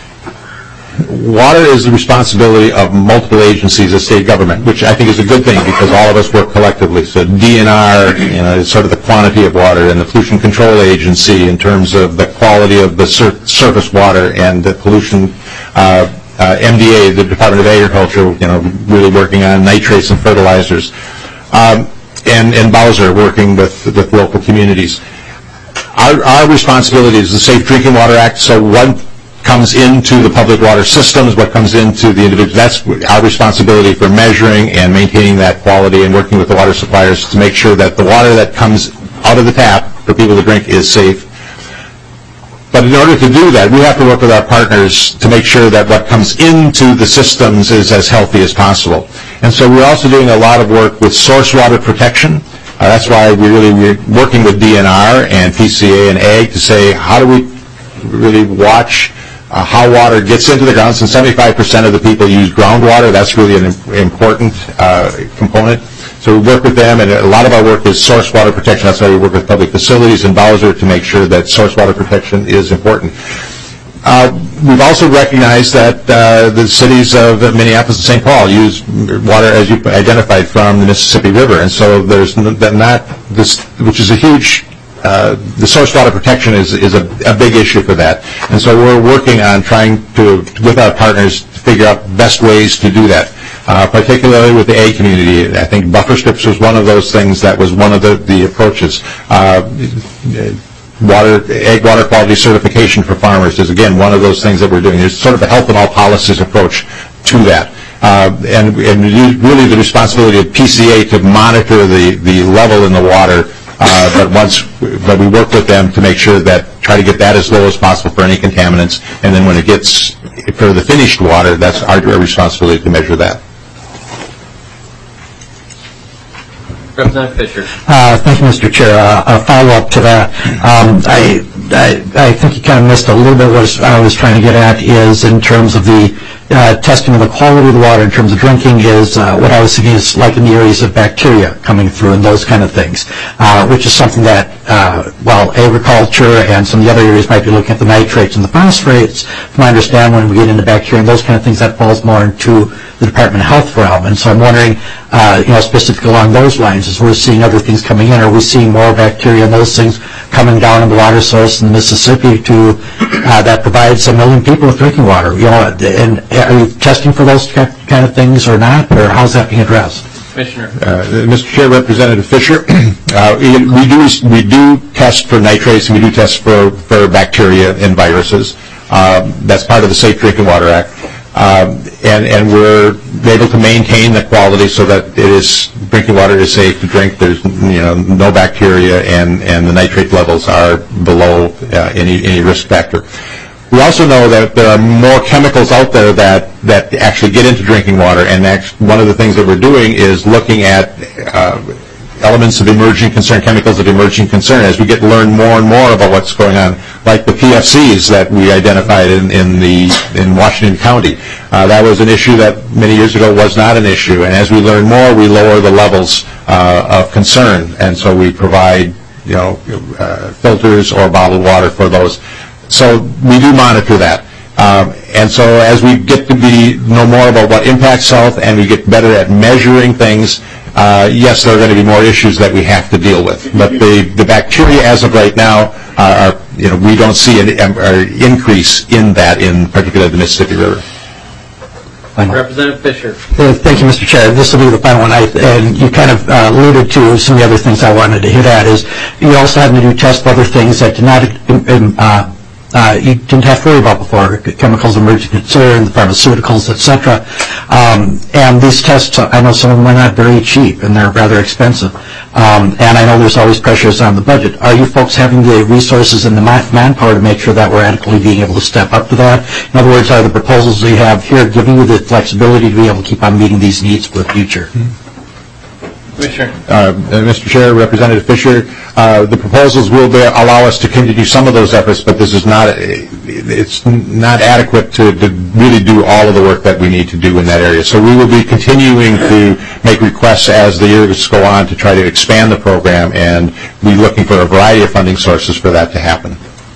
[SPEAKER 2] Water is the responsibility of multiple agencies of state government, which I think is a good thing because all of us work collectively. So D N R, you know, is sort of the quantity of water, and the Pollution Control Agency in terms of the quality of the sur- surface water, and the pollution, uh, uh, M D A, the Department of Agriculture, you know, really working on nitrates and fertilizers, um, and, and Bowser working with, with local communities. Our, our responsibility is the Safe Drinking Water Act, so one comes into the public water systems, what comes into the individual. That's our responsibility for measuring and maintaining that quality and working with the water suppliers to make sure that the water that comes out of the tap for people to drink is safe. But in order to do that, we have to work with our partners to make sure that what comes into the systems is as healthy as possible. And so we're also doing a lot of work with source water protection. Uh, that's why we really, we're working with D N R and P C A and A G to say, how do we really watch Uh, how water gets into the ground. Since seventy-five percent of the people use groundwater, that's really an important uh, component. So we work with them, and a lot of our work is source water protection. That's why we work with public facilities and Bowser to make sure that source water protection is important. Uh, we've also recognized that uh, the cities of Minneapolis and Saint Paul use water, as you identified, from the Mississippi River, and so there's not this, which is a huge Uh, the source water protection is, is a, a big issue for that. And so we're working on trying to, with our partners, to figure out best ways to do that, uh, particularly with the A community. I think buffer strips was one of those things that was one of the, the approaches. Uh, water, egg water quality certification for farmers is, again, one of those things that we're doing. There's sort of a health in all policies approach to that. Uh, and, and it is really the responsibility of P C A to monitor the, the level in the water, uh, but once, but we work with them to make sure that, try to get that as low as possible for any contaminants, and then when it gets, for the finished water, that's our responsibility to measure that.
[SPEAKER 1] Representative Fisher.
[SPEAKER 11] Uh, thank you, Mister Chair. Uh, a follow-up to that. Um, I, I, I think you kind of missed a little bit what I was trying to get at is in terms of the uh, testing of the quality of the water in terms of drinking is uh, what I was thinking is like in the areas of bacteria coming through and those kind of things, uh, which is something that, uh, well, agriculture and some of the other areas might be looking at the nitrates and the phosphates. From my understanding, when we get into bacteria and those kind of things, that falls more into the Department of Health realm. And so I'm wondering, uh, you know, specifically along those lines, as we're seeing other things coming in, are we seeing more bacteria and those things coming down in the water source in the Mississippi to uh, that provides a million people with drinking water? You know, and are you testing for those kind of things or not, or how's that being addressed?
[SPEAKER 1] Commissioner.
[SPEAKER 2] Uh, Mister Chair, Representative Fisher, uh, we do we do test for nitrates and we do test for, for bacteria and viruses. Uh, that's part of the Safe Drinking Water Act. Um, and, and we're able to maintain the quality so that it is, drinking water is safe to drink. There's, you know, no bacteria, and, and the nitrate levels are below uh, any, any risk factor. We also know that there are more chemicals out there that, that actually get into drinking water, and actually one of the things that we're doing is looking at uh, elements of emerging concern, chemicals of emerging concern, as we get to learn more and more about what's going on, like the P F Cs that we identified in, in the in Washington County. Uh, that was an issue that many years ago was not an issue, and as we learn more, we lower the levels uh, of concern, and so we provide, you know, uh, filters or bottled water for those. So we do monitor that. Um, and so as we get to be know more about what impacts health and we get better at measuring things, uh, yes, there are going to be more issues that we have to deal with. But the, the bacteria as of right now uh, are, you know, we don't see an, an increase in that, in particular the Mississippi River.
[SPEAKER 1] Representative Fisher.
[SPEAKER 11] Uh, thank you, Mister Chair. This will be the final one. I, and you kind of uh, alluded to some of the other things I wanted to hit at is you also having to do tests for other things that did not um, uh, Uh, you didn't have to worry about before, chemicals of emerging concern, the pharmaceuticals, et cetera. Um, and these tests, I know some of them are not very cheap, and they're rather expensive. Um, and I know there's always pressures on the budget. Are you folks having the resources and the manpower to make sure that we're adequately being able to step up to that? In other words, are the proposals you have here giving you the flexibility to be able to keep on meeting these needs for the future?
[SPEAKER 1] Commissioner.
[SPEAKER 2] Uh, Mister Chair, Representative Fisher, uh, the proposals will be, allow us to continue some of those efforts, but this is not, it's not adequate to, to really do all of the work that we need to do in that area. So we will be continuing to make requests as the years go on to try to expand the program, and we're looking for a variety of funding sources for that to happen.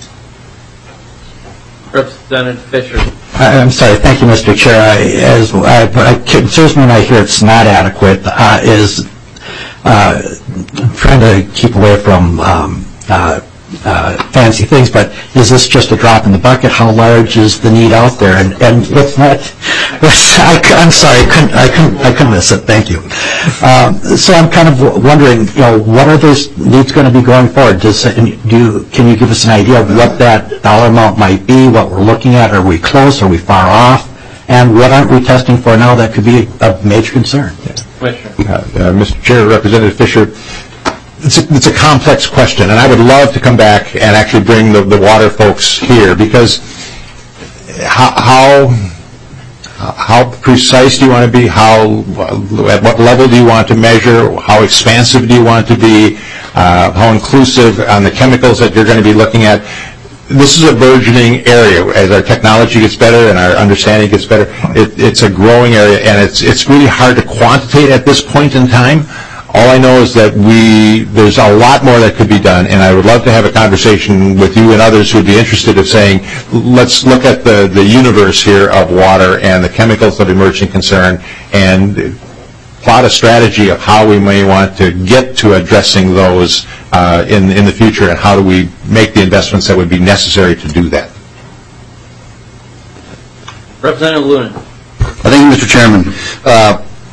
[SPEAKER 1] Representative Fisher.
[SPEAKER 11] I'm sorry. Thank you, Mister Chair. I, as I, I, concerns me when I hear it's not adequate uh, is uh, trying to keep away from um, uh, uh, fancy things, but is this just a drop in the bucket? How large is the need out there? And, and what's not? What's, I, I'm sorry. I couldn't, I couldn't. I couldn't miss it. Thank you. Um, so I'm kind of wondering, you know, what are those needs going to be going forward? Does do you, can you give us an idea of what that dollar amount might be? What we're looking at? Are we close? Are we far off? And what aren't we testing for now that could be a major concern?
[SPEAKER 2] Uh, uh, Mister Chair, Representative Fisher, it's a, it's a complex question, and I would love to come back and actually bring the, the water folks here, because how, how how precise do you want to be? How at what level do you want to measure? How expansive do you want to be? Uh, how inclusive on the chemicals that you're going to be looking at? This is a burgeoning area. As our technology gets better and our understanding gets better, it, it's a growing area, and it's it's really hard to quantitate at this point in time. All I know is that we there's a lot more that could be done, and I would love to have a conversation with you and others who would be interested in saying, let's look at the, the universe here of water and the chemicals of emerging concern and plot a strategy of how we may want to get to addressing those uh, in, in the future, and how do we make the investments that would be necessary to do that.
[SPEAKER 1] Representative Lunan.
[SPEAKER 5] Thank you, Mister Chairman. Uh,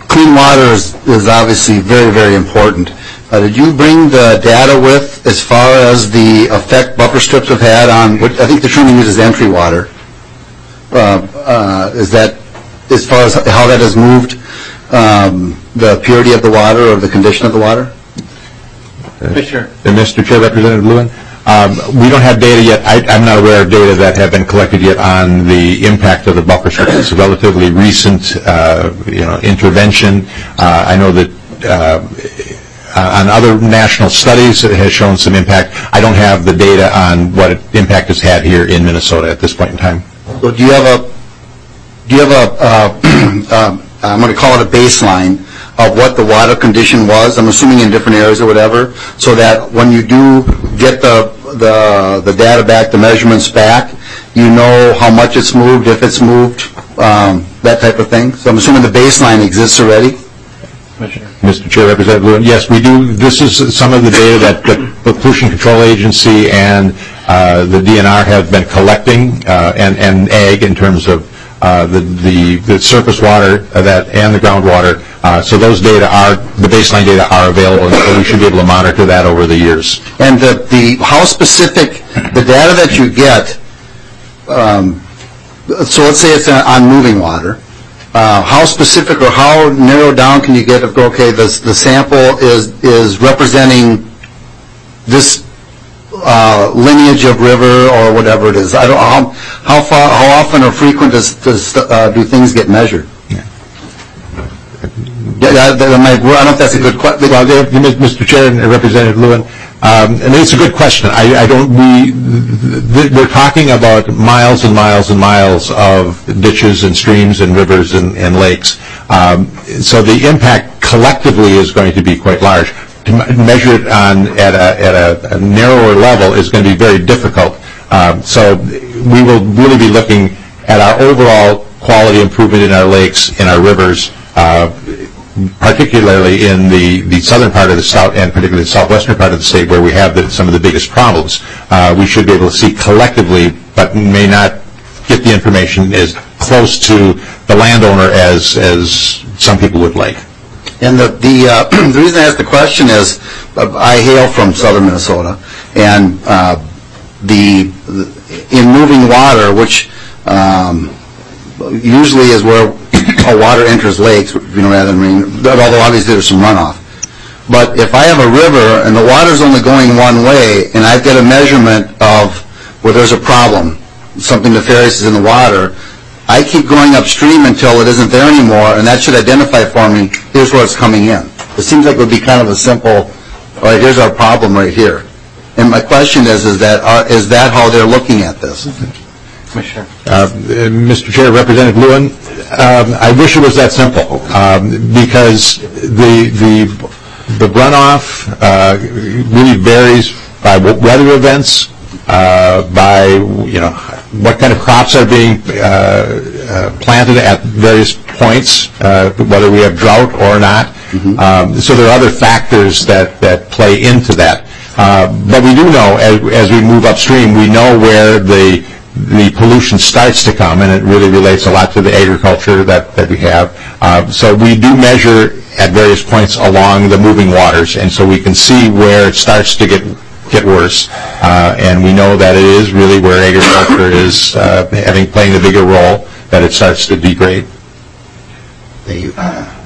[SPEAKER 5] clean water is, is obviously very, very important. Uh, did you bring the data with as far as the effect buffer strips have had on, what, I think the term you use is entry water. Uh, uh, is that, as far as how that has moved um, the purity of the water or the condition of the water?
[SPEAKER 1] Commissioner.
[SPEAKER 2] Uh, Mister Chair, Representative Lewin, um, we don't have data yet. I, I'm not aware of data that have been collected yet on the impact of the buffer strips. It's a relatively recent, uh, you know, intervention. Uh, I know that uh, on other national studies it has shown some impact. I don't have the data on what impact it's had here in Minnesota at this point in time.
[SPEAKER 5] So do you have a, do you have a, uh, uh, I'm going to call it a baseline of what the water condition was, I'm assuming in different areas or whatever, so that when you do get the, the, the data back, the measurements back, you know how much it's moved, if it's moved, um, that type of thing? So I'm assuming the baseline exists already?
[SPEAKER 2] Mister Chair, Representative Lewin, yes, we do. This is some of the data that the Pollution Control Agency and uh, the D N R have been collecting, uh, and, and ag in terms of uh, the, the, the surface water that and the groundwater. Uh, so those data are, the baseline data are available, and so we should be able to monitor that over the years.
[SPEAKER 5] And the, the how specific, the data that you get, um, so let's say it's on moving water, Uh, how specific or how narrowed down can you get of, okay, the, the sample is, is representing this uh, lineage of river or whatever it is? I don't how, how far, how often or frequent does, does uh, do things get measured? Yeah. Yeah, that, that might, I don't know if that's a good question.
[SPEAKER 2] Well, Mister Chair and Representative Lewin, Um, and it's a good question. I, I don't. We th- we're talking about miles and miles and miles of ditches and streams and rivers and, and lakes. Um, so the impact collectively is going to be quite large. To m- measure it on at a at a, a narrower level is going to be very difficult. Um, so we will really be looking at our overall quality improvement in our lakes, in our rivers. Uh, particularly in the, the southern part of the south and particularly the southwestern part of the state where we have the, some of the biggest problems. Uh, we should be able to see collectively, but may not get the information as close to the landowner as as some people would like.
[SPEAKER 5] And the the, uh, the reason I asked the question is uh, I hail from southern Minnesota, and uh, the, the in moving water, which um, usually is where water enters lakes, you know, rather than rain, although obviously there's some runoff. But if I have a river and the water's only going one way and I've got a measurement of where there's a problem, something nefarious is in the water, I keep going upstream until it isn't there anymore, and that should identify for me, here's where it's coming in. It seems like it would be kind of a simple, all right, here's our problem right here. And my question is, is that, are, is that how they're looking at this?
[SPEAKER 1] Commissioner.
[SPEAKER 2] Uh, Mister Chair, Representative Lewin, um, I wish it was that simple, um, because the the the runoff uh, really varies by weather events, uh, by you know what kind of crops are being uh, uh, planted at various points, uh, whether we have drought or not. Mm-hmm. Um, so there are other factors that that play into that. Uh, but we do know as as we move upstream, we know where the the pollution starts to come, and it really relates a lot to the agriculture that, that we have. Uh, so we do measure at various points along the moving waters, and so we can see where it starts to get get worse. Uh, and we know that it is really where agriculture is uh, having playing a bigger role, that it starts to degrade.
[SPEAKER 5] Thank you.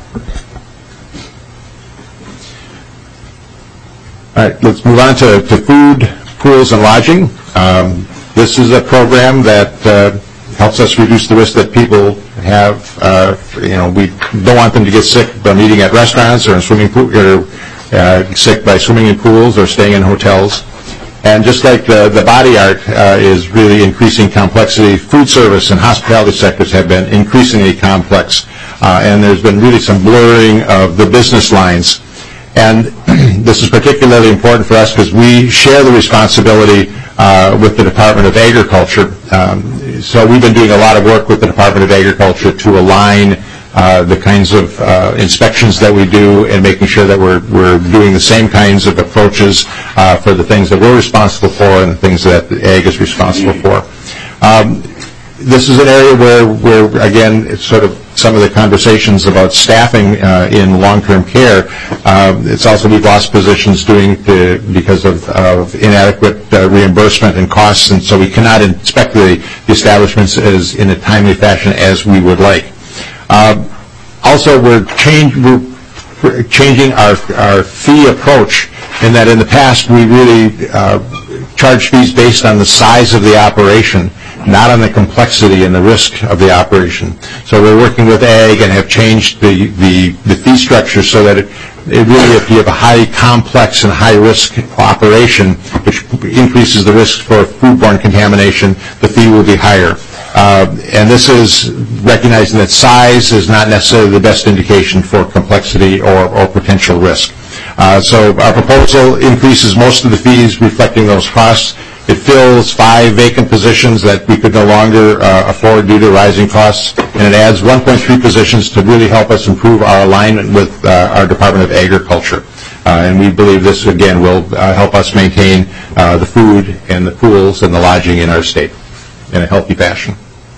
[SPEAKER 2] All right, let's move on to, to food, pools, and lodging. Um, This is a program that uh, helps us reduce the risk that people have. Uh, you know, we don't want them to get sick from eating at restaurants or in swimming pool, or uh, sick by swimming in pools or staying in hotels. And just like the, the body art uh, is really increasing complexity, food service and hospitality sectors have been increasingly complex. Uh, and there's been really some blurring of the business lines. And this is particularly important for us because we share the responsibility Uh, with the Department of Agriculture. Um, so we've been doing a lot of work with the Department of Agriculture to align uh, the kinds of uh, inspections that we do and making sure that we're, we're doing the same kinds of approaches uh, for the things that we're responsible for and the things that the Ag is responsible for. Um, this is an area where, where again, it's sort of some of the conversations about staffing uh, in long-term care, uh, it's also we've lost positions doing the, because of, of inadequate uh, reimbursement and costs, and so we cannot inspect the, the establishments as in a timely fashion as we would like. Uh, also, we're, change, we're changing our, our fee approach in that in the past we really uh, charge fees based on the size of the operation, not on the complexity and the risk of the operation. So we're working with A G and have changed the, the, the fee structure so that it, it really, if you have a highly complex and high-risk operation, which increases the risk for foodborne contamination, the fee will be higher. Uh, and this is recognizing that size is not necessarily the best indication for complexity or, or potential risk. Uh, so our proposal increases most of the fees reflecting those costs. It fills five vacant positions that we could no longer uh, afford due to rising costs, and it adds one point three positions to really help us improve our alignment with uh, our Department of Agriculture. Uh, and we believe this, again, will uh, help us maintain uh, the food and the pools and the lodging in our state in a healthy fashion.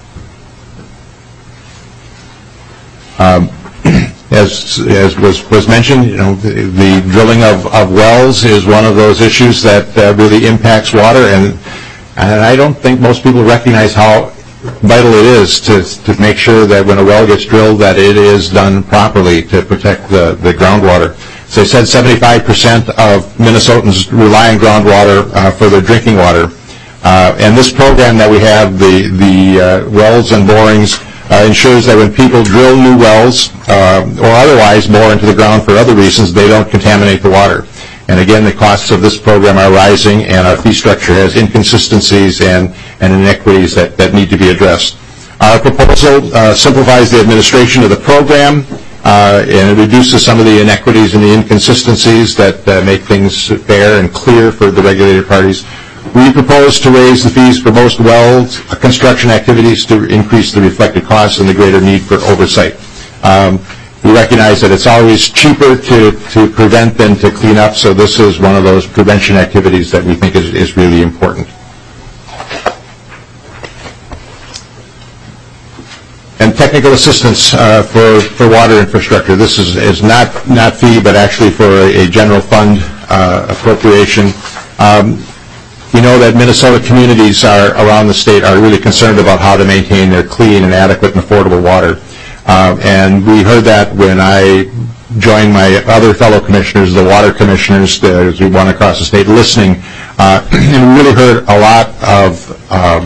[SPEAKER 2] Um, As, as was, was mentioned, you know, the, the drilling of, of wells is one of those issues that uh, really impacts water, and, and I don't think most people recognize how vital it is to, to make sure that when a well gets drilled that it is done properly to protect the, the groundwater. As I said, seventy-five percent of Minnesotans rely on groundwater uh, for their drinking water. Uh, and this program that we have, the, the uh, wells and borings, Uh, ensures that when people drill new wells uh, or otherwise bore into the ground for other reasons, they don't contaminate the water. And again, the costs of this program are rising, and our fee structure has inconsistencies and, and inequities that, that need to be addressed. Our proposal uh, simplifies the administration of the program, uh, and it reduces some of the inequities and the inconsistencies that uh, make things fair and clear for the regulated parties. We propose to raise the fees for most well construction activities to increase the reflected costs and the greater need for oversight. Um, we recognize that it's always cheaper to, to prevent than to clean up, so this is one of those prevention activities that we think is, is really important. And technical assistance uh, for, for water infrastructure. This is, is not, not fee, but actually for a, a general fund uh, appropriation. Um, We know that Minnesota communities are, around the state are really concerned about how to maintain their clean and adequate and affordable water. Uh, and we heard that when I joined my other fellow commissioners, the water commissioners, the, as we went across the state, listening. Uh, and we really heard a lot of uh,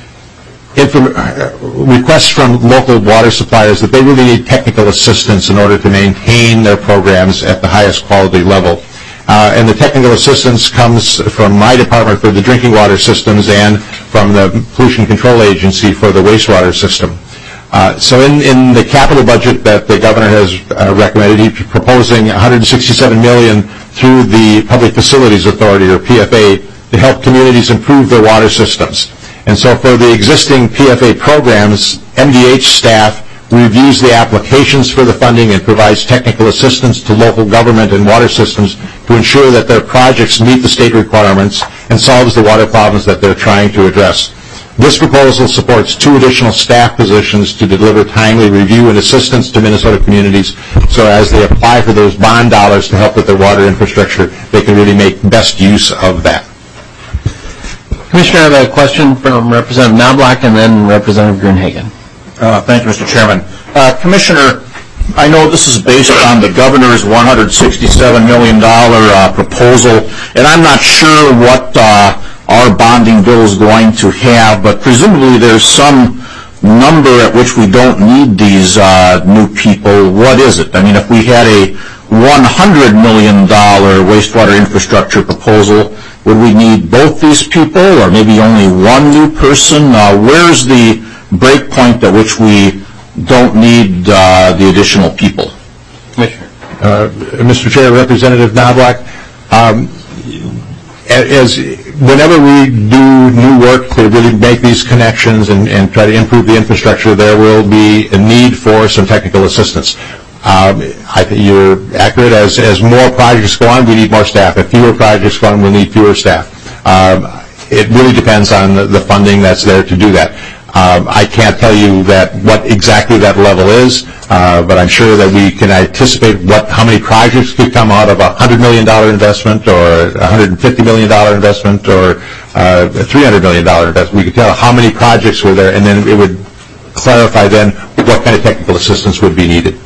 [SPEAKER 2] inform- requests from local water suppliers that they really need technical assistance in order to maintain their programs at the highest quality level. Uh, and the technical assistance comes from my department for the drinking water systems and from the Pollution Control Agency for the wastewater system. Uh, so in, in the capital budget that the governor has uh, recommended, he's proposing one hundred sixty-seven million dollars through the Public Facilities Authority, or P F A, to help communities improve their water systems. And so for the existing P F A programs, M D H staff reviews the applications for the funding and provides technical assistance to local government and water systems to ensure that their projects meet the state requirements and solves the water problems that they're trying to address. This proposal supports two additional staff positions to deliver timely review and assistance to Minnesota communities, so as they apply for those bond dollars to help with their water infrastructure, they can really make best use of that.
[SPEAKER 1] Commissioner, I have a question from Representative Knobloch and then Representative Gruenhagen.
[SPEAKER 12] Uh, thank you, Mister Chairman. Uh, Commissioner, I know this is based on the governor's one hundred sixty-seven million dollars uh, proposal, and I'm not sure what uh, our bonding bill is going to have, but presumably there's some number at which we don't need these uh, new people. What is it? I mean, if we had a one hundred million dollars wastewater infrastructure proposal, would we need both these people or maybe only one new person? Uh, where's the break point at which we don't need uh, the additional people?
[SPEAKER 2] Commissioner. Uh, Mister Chair, Representative Knobloch, um, as whenever we do new work to really make these connections and, and try to improve the infrastructure, there will be a need for some technical assistance. Um, I think you're accurate. As, as more projects go on, we need more staff. If fewer projects go on, we'll need fewer staff. Um, it really depends on the, the funding that's there to do that. Um, I can't tell you that what exactly that level is, uh, but I'm sure that we can anticipate what how many projects could come out of a one hundred million dollars investment or a one hundred fifty million dollars investment or uh, a three hundred million dollars investment. We could tell how many projects were there, and then it would clarify then what kind of technical assistance would be needed.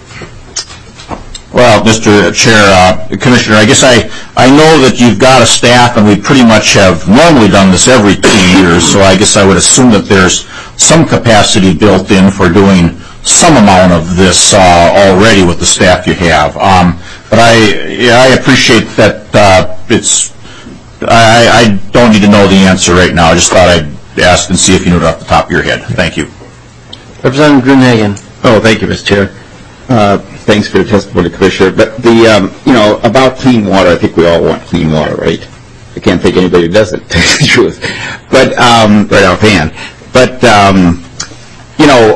[SPEAKER 12] Well, Mister Chair, uh, Commissioner, I guess I, I know that you've got a staff, and we pretty much have normally done this every two years, so I guess I would assume that there's some capacity built in for doing some amount of this uh, already with the staff you have. Um, but I, yeah, I appreciate that uh, it's, I, I don't need to know the answer right now. I just thought I'd ask and see if you knew it off the top of your head. Thank you.
[SPEAKER 1] Representative Gruenhagen.
[SPEAKER 13] Oh, thank you, Mister Chair. Uh, thanks for your testimony, Commissioner. But the, um, you know, about clean water, I think we all want clean water, right? I can't think anybody who doesn't, to tell you the truth. But, um, right offhand. But, um, you know,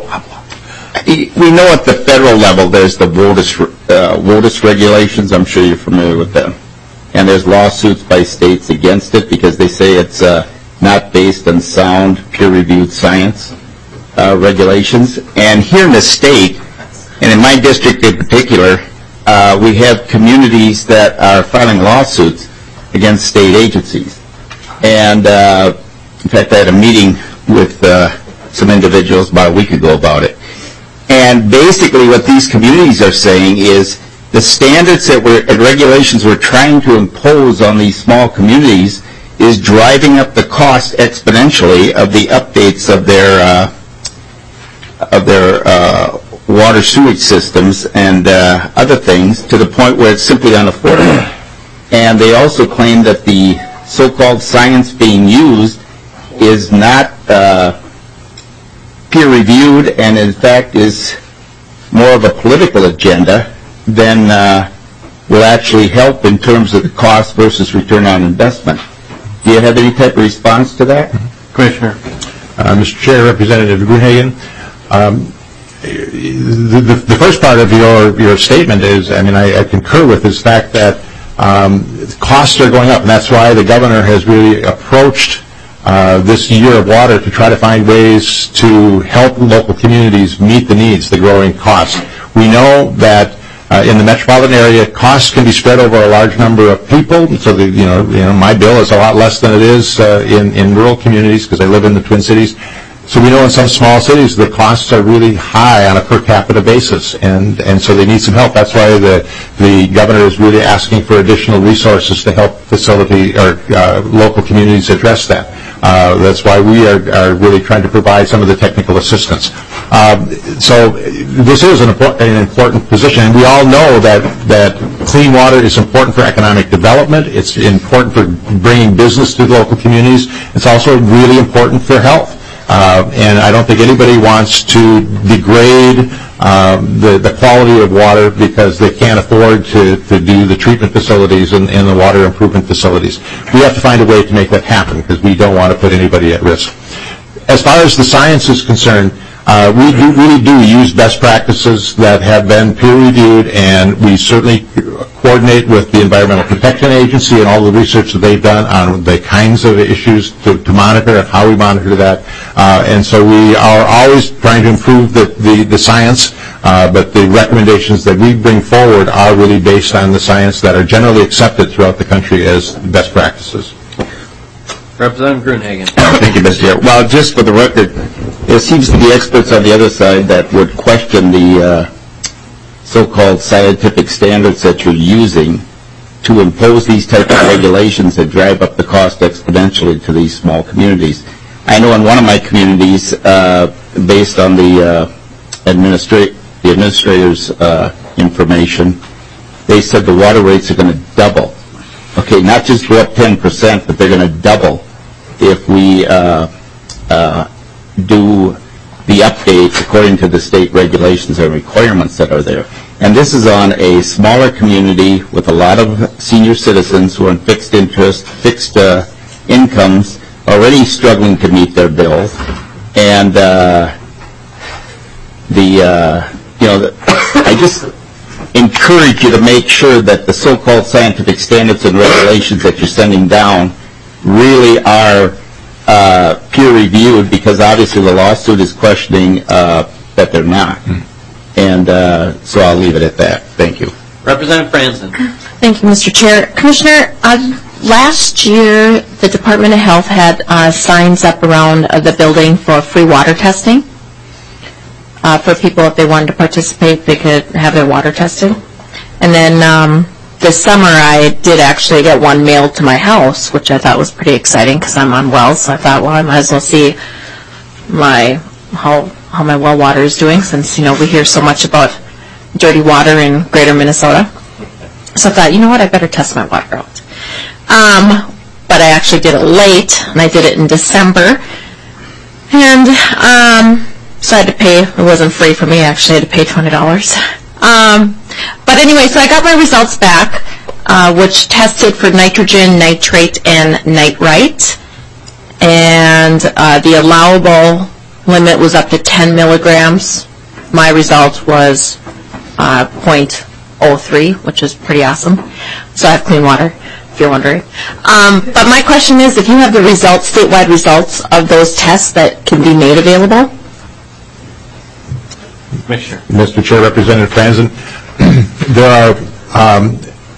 [SPEAKER 13] we know at the federal level there's the WOTUS, uh, WOTUS regulations. I'm sure you're familiar with them. And there's lawsuits by states against it because they say it's uh, not based on sound, peer-reviewed science uh, regulations. And here in the state, and in my district in particular, uh, we have communities that are filing lawsuits against state agencies. And uh, in fact, I had a meeting with uh, some individuals about a week ago about it. And basically what these communities are saying is the standards that we're, and regulations we're trying to impose on these small communities is driving up the cost exponentially of the updates of their, uh, of their uh, water sewage systems and uh, other things to the point where it's simply unaffordable. And they also claim that the so-called science being used is not uh, peer-reviewed and in fact is more of a political agenda than uh, will actually help in terms of the cost versus return on investment. Do you have any type of response to that?
[SPEAKER 2] Commissioner. Uh, Mister Chair, Representative Gruenhagen. Um, The, the, the first part of your, your statement is, I mean, I, I concur with this fact that um, costs are going up, and that's why the governor has really approached uh, this year of water to try to find ways to help local communities meet the needs, the growing costs. We know that uh, in the metropolitan area, costs can be spread over a large number of people, so the, you know, you know, my bill is a lot less than it is uh, in, in rural communities because I live in the Twin Cities. So we know in some small cities the costs are really high on a per capita basis, and, and so they need some help. That's why the, the governor is really asking for additional resources to help facility or uh, local communities address that. Uh, that's why we are, are really trying to provide some of the technical assistance. Um, so this is an important, an important position, and we all know that, that clean water is important for economic development. It's important for bringing business to local communities. It's also really important for health. Uh, and I don't think anybody wants to degrade um, the, the quality of water because they can't afford to, to do the treatment facilities and, and the water improvement facilities. We have to find a way to make that happen because we don't want to put anybody at risk. As far as the science is concerned, uh, we do, really do use best practices that have been peer-reviewed, and we certainly coordinate with the Environmental Protection Agency and all the research that they've done on the kinds of issues to, to monitor and how we monitor that. Uh, and so we are always trying to improve the, the, the science, uh, but the recommendations that we bring forward are really based on the science that are generally accepted throughout the country as best practices.
[SPEAKER 1] Representative Gruenhagen.
[SPEAKER 13] Thank you, Mister Chair. Well, just for the record, there seems to be experts on the other side that would question the uh, so-called scientific standards that you're using to impose these type of regulations that drive up the cost exponentially to these small communities. I know in one of my communities, uh, based on the uh, administra- the administrator's uh, information, they said the water rates are going to double. Okay, not just go up ten percent, but they're going to double if we uh, uh, do the updates according to the state regulations and requirements that are there. And this is on a smaller community with a lot of senior citizens who are on fixed interest, fixed uh, incomes, already struggling to meet their bills. And uh, the, uh, you know, the, I just encourage you to make sure that the so-called scientific standards and regulations that you're sending down really are uh, peer-reviewed, because obviously the lawsuit is questioning uh, that they're not. And uh, so I'll leave it at that. Thank you.
[SPEAKER 1] Representative Franzen.
[SPEAKER 3] Thank you, Mister Chair. Commissioner, uh, last year the Department of Health had uh, signs up around uh, the building for free water testing. Uh, for people, if they wanted to participate, they could have their water tested. And then um, this summer I did actually get one mailed to my house, which I thought was pretty exciting because I'm on wells, so I thought, well, I might as well see my how how my well water is doing, since, you know, we hear so much about dirty water in greater Minnesota. So I thought, you know what, I better test my water out. Um, but I actually did it late, and I did it in December. And um, so I had to pay, it wasn't free for me, actually I had to pay twenty dollars. Um, but anyway, so I got my results back, uh, which tested for nitrogen, nitrate, and nitrite. And uh, the allowable limit was up to ten milligrams. My result was uh, zero point zero three, which is pretty awesome. So I have clean water, if you're wondering. Um, but my question is, if you have the results, statewide results of those tests that can be made available?
[SPEAKER 1] Commissioner.
[SPEAKER 2] Mister Chair, Representative Franzen, there are um,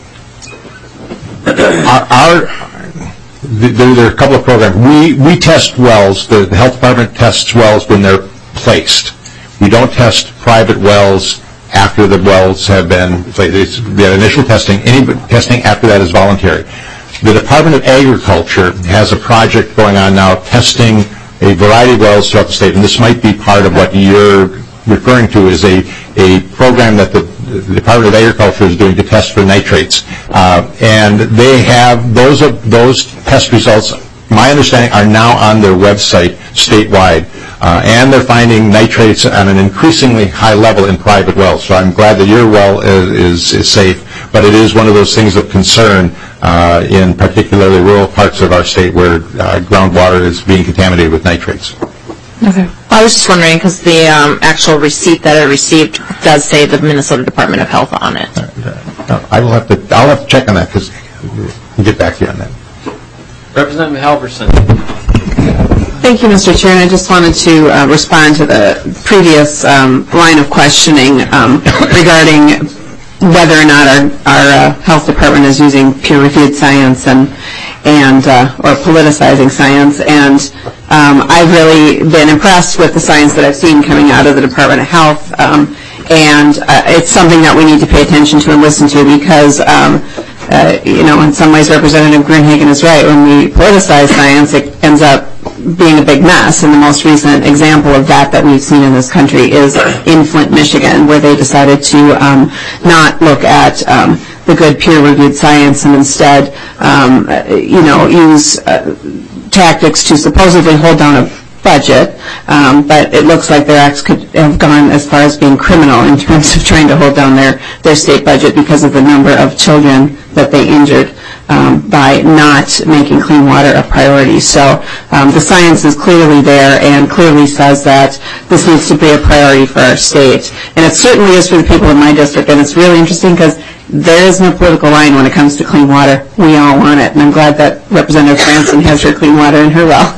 [SPEAKER 2] our, our there, there are a couple of programs. We we test wells. The, the health department tests wells when they're placed. We don't test private wells after the wells have been. It's the initial testing. Any testing after that is voluntary. The Department of Agriculture has a project going on now testing a variety of wells throughout the state, and this might be part of what you're referring to is a, a program that the, the Department of Agriculture is doing to test for nitrates. Uh, and they have, those of, those test results, my understanding, are now on their website statewide. Uh, and they're finding nitrates on an increasingly high level in private wells. So I'm glad that your well is, is, is safe, but it is one of those things of concern uh, in particularly rural parts of our state where uh, groundwater is being contaminated with nitrates.
[SPEAKER 3] Okay. I was just wondering because the um, actual receipt that I received does say the Minnesota Department of Health on it.
[SPEAKER 2] Uh, I will have to. I'll have to check on that because we'll get back to you on that.
[SPEAKER 1] Representative Halverson.
[SPEAKER 4] Thank you, Mister Chair. And I just wanted to uh, respond to the previous um, line of questioning um, regarding whether or not our, our uh, health department is using peer-reviewed science and and uh, or politicizing science. And um, I've really been impressed with the science that I've seen coming out of the Department of Health. Um, and uh, it's something that we need to pay attention to and listen to because, um, uh, you know, in some ways Representative Greenhagen is right. When we politicize science, it ends up being a big mess. And the most recent example of that that we've seen in this country is in Flint, Michigan, where they decided to um, not look at um, the good peer-reviewed science and instead, um, you know, use uh, tactics to supposedly hold down a budget, um, but it looks like their acts could have gone as far as being criminal in terms of trying to hold down their, their state budget because of the number of children that they injured um, by not making clean water a priority. So um, the science is clearly there and clearly says that this needs to be a priority for our state. And it certainly is for the people in my district, and it's really interesting because there is no political line when it comes to clean water. We all want it, and I'm glad that Representative Franzen has her clean water in her well.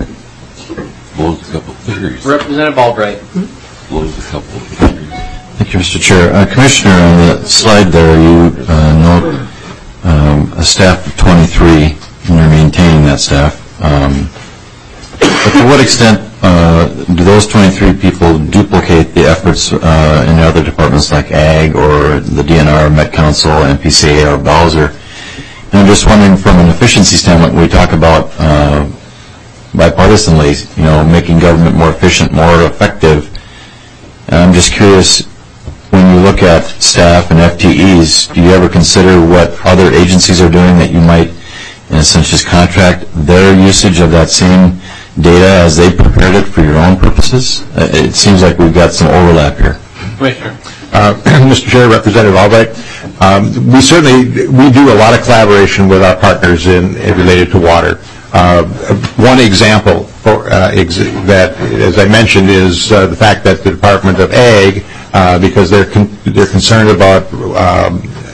[SPEAKER 8] Blows a couple of theories.
[SPEAKER 1] Representative Albright.
[SPEAKER 8] Blows a couple of theories. Thank you, Mister Chair. Uh, Commissioner, on the slide there, you uh, note um, a staff of twenty-three, and you're maintaining that staff. Um, but to what extent uh, do those twenty-three people duplicate the efforts uh, in other departments like Ag or the D N R, Met Council, M P C A, or Bowser? And I'm just wondering, from an efficiency standpoint, when we talk about uh, bipartisanly, you know, making government more efficient, more effective. And I'm just curious, when you look at staff and F T Es, do you ever consider what other agencies are doing that you might, in a sense, just contract their usage of that same data as they prepared it for your own purposes? It seems like we've got some overlap here.
[SPEAKER 1] Commissioner.
[SPEAKER 2] Uh, Mister Chair, Representative Albright, um, we certainly we do a lot of collaboration with our partners in, in related to water. Uh, one example for, uh, ex that, as I mentioned, is uh, the fact that the Department of Ag, uh, because they're con they're concerned about um,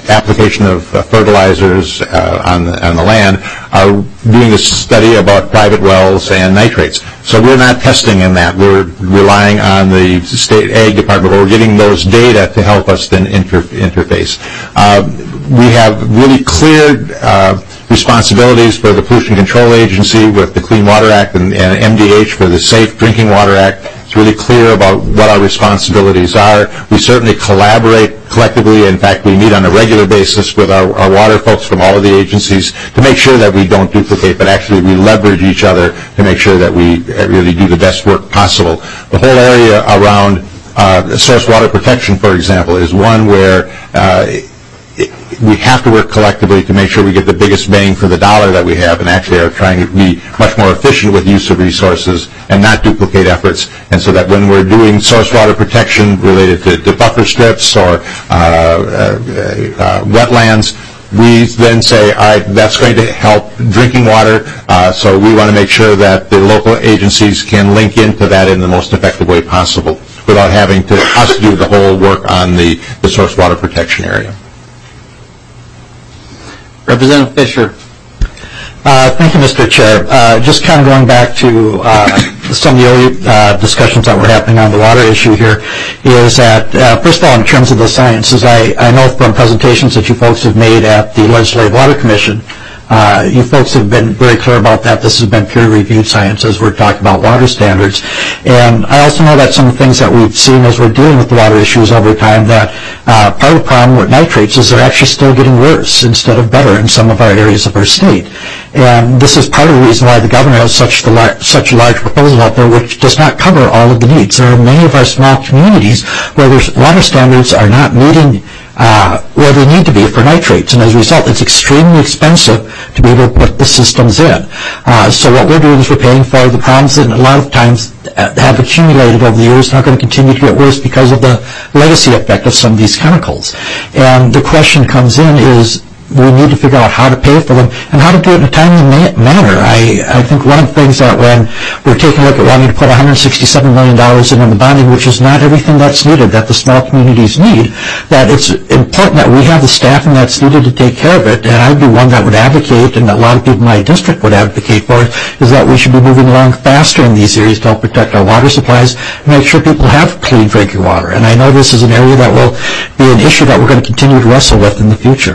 [SPEAKER 2] application of uh, fertilizers uh, on, the, on the land are doing a study about private wells and nitrates. So we're not testing in that. We're relying on the state ag department. We're getting those data to help us then inter interface. Uh, we have really clear uh, responsibilities for the Pollution Control Agency with the Clean Water Act and, and M D H for the Safe Drinking Water Act. It's really clear about what our responsibilities are. We certainly collaborate collectively. In fact, we meet on a regular basis with our, our water folks from all of the agencies to make sure that we don't duplicate, but actually we leverage each other to make sure that we really do the best work possible. The whole area around uh, source water protection, for example, is one where uh, we have to work collectively to make sure we get the biggest bang for the dollar that we have, and actually are trying to be much more efficient with use of resources and not duplicate efforts. And so that when we're doing source water protection related to, to buffer strips or uh, uh, uh, wetlands, we then say, all right, that's going to help drinking water, uh, so we want to make sure that the local agencies can link into that in the most effective way possible without having to us do the whole work on the, the source water protection area.
[SPEAKER 1] Representative Fisher.
[SPEAKER 11] Uh, thank you, Mister Chair. Uh, just kind of going back to uh, some of the early uh, discussions that were happening on the water issue here, is that, uh, first of all, in terms of the sciences, I, I know from presentations that you folks have made at the Legislative Water Commission, uh, you folks have been very clear about that. This has been peer-reviewed science as we're talking about water standards. And I also know that some of the things that we've seen as we're dealing with the water issues over time, that uh, part of the problem with nitrates is they're actually still getting worse instead of better in some of our areas of our state. And this is part of the reason why the governor has such, the lar such a large proposal out there, which does not cover all of the needs. There are many of our small communities where their water standards are not meeting uh, where they need to be for nitrates, and as a result, it's extremely expensive to be able to put the systems in. Uh, so what we're doing is we're paying for the problems that a lot of times have accumulated over the years and are going to continue to get worse because of the legacy effect of some of these chemicals. And the question comes in is, we need to figure out how to pay for them and how to do it in a timely ma manner. I, I think one of the things that when we're taking a look at wanting to put one hundred sixty-seven million dollars in on the bonding, which is not everything that's needed, that the small communities need, that it's important that we have the staffing that's needed to take care of it. And I'd be one that would advocate, and a lot of people in my district would advocate for it, is that we should be moving along faster in these areas to help protect our water supplies and make sure people have clean drinking water. And I know this is an area that will be an issue that we're going to continue to wrestle with in the future.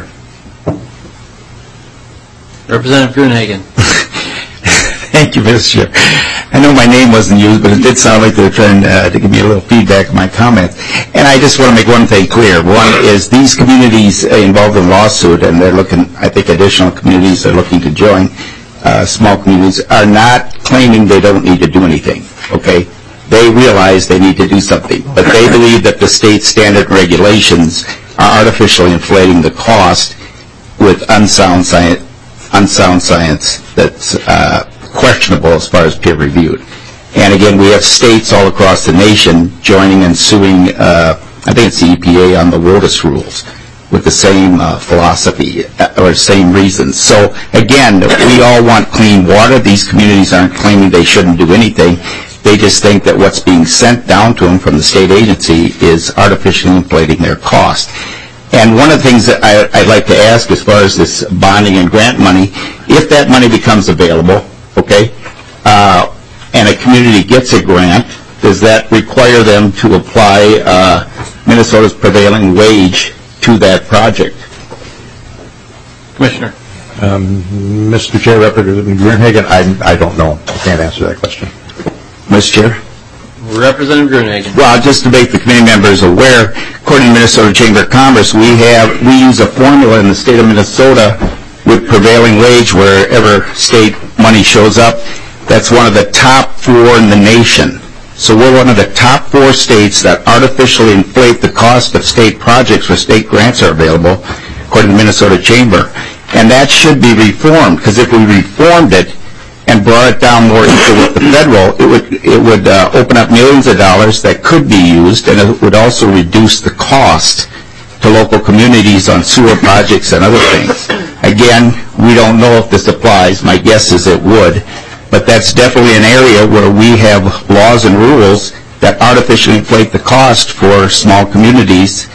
[SPEAKER 1] Representative Gruenhagen.
[SPEAKER 13] Thank you, Mister Chair. I know my name wasn't used, but it did sound like they were trying uh, to give me a little feedback on my comments. And I just want to make one thing clear. One is these communities involved in lawsuit, and they're looking, I think additional communities are looking to join, uh, small communities, are not claiming they don't need to do anything, okay? They realize they need to do something, but they believe that the state standard regulations are artificially inflating the cost with unsound science, unsound science that's uh, questionable as far as peer-reviewed. And again, we have states all across the nation joining and suing, uh, I think it's the E P A on the WOTUS rules, with the same uh, philosophy or same reasons. So again, we all want clean water. These communities aren't claiming they shouldn't do anything. They just think that what's being sent down to them from the state agency is artificially inflating their cost. And one of the things that I, I'd like to ask as far as this bonding and grant money, if that money becomes available, okay, uh, and a community gets a grant, does that require them to apply uh, Minnesota's prevailing wage to that project?
[SPEAKER 1] Commissioner.
[SPEAKER 2] Um, Mister Chair, Representative Gruenhagen, I, I don't know. I can't answer that question.
[SPEAKER 13] Mister Chair?
[SPEAKER 1] Representative Gruenhagen.
[SPEAKER 13] Well, just to make the committee members aware, according to Minnesota Chamber of Commerce, we have we use a formula in the state of Minnesota with prevailing wage wherever state money shows up. That's one of the top four in the nation. So we're one of the top four states that artificially inflate the cost of state projects where state grants are available, according to Minnesota Chamber. And that should be reformed, because if we reformed it and brought it down more equal with the federal, it would it would uh, open up millions of dollars that could be used, and it would also reduce the cost to local communities on sewer projects and other things. Again, we don't know if this applies. My guess is it would, but that's definitely an area where we have laws and rules that artificially inflate the cost for small communities,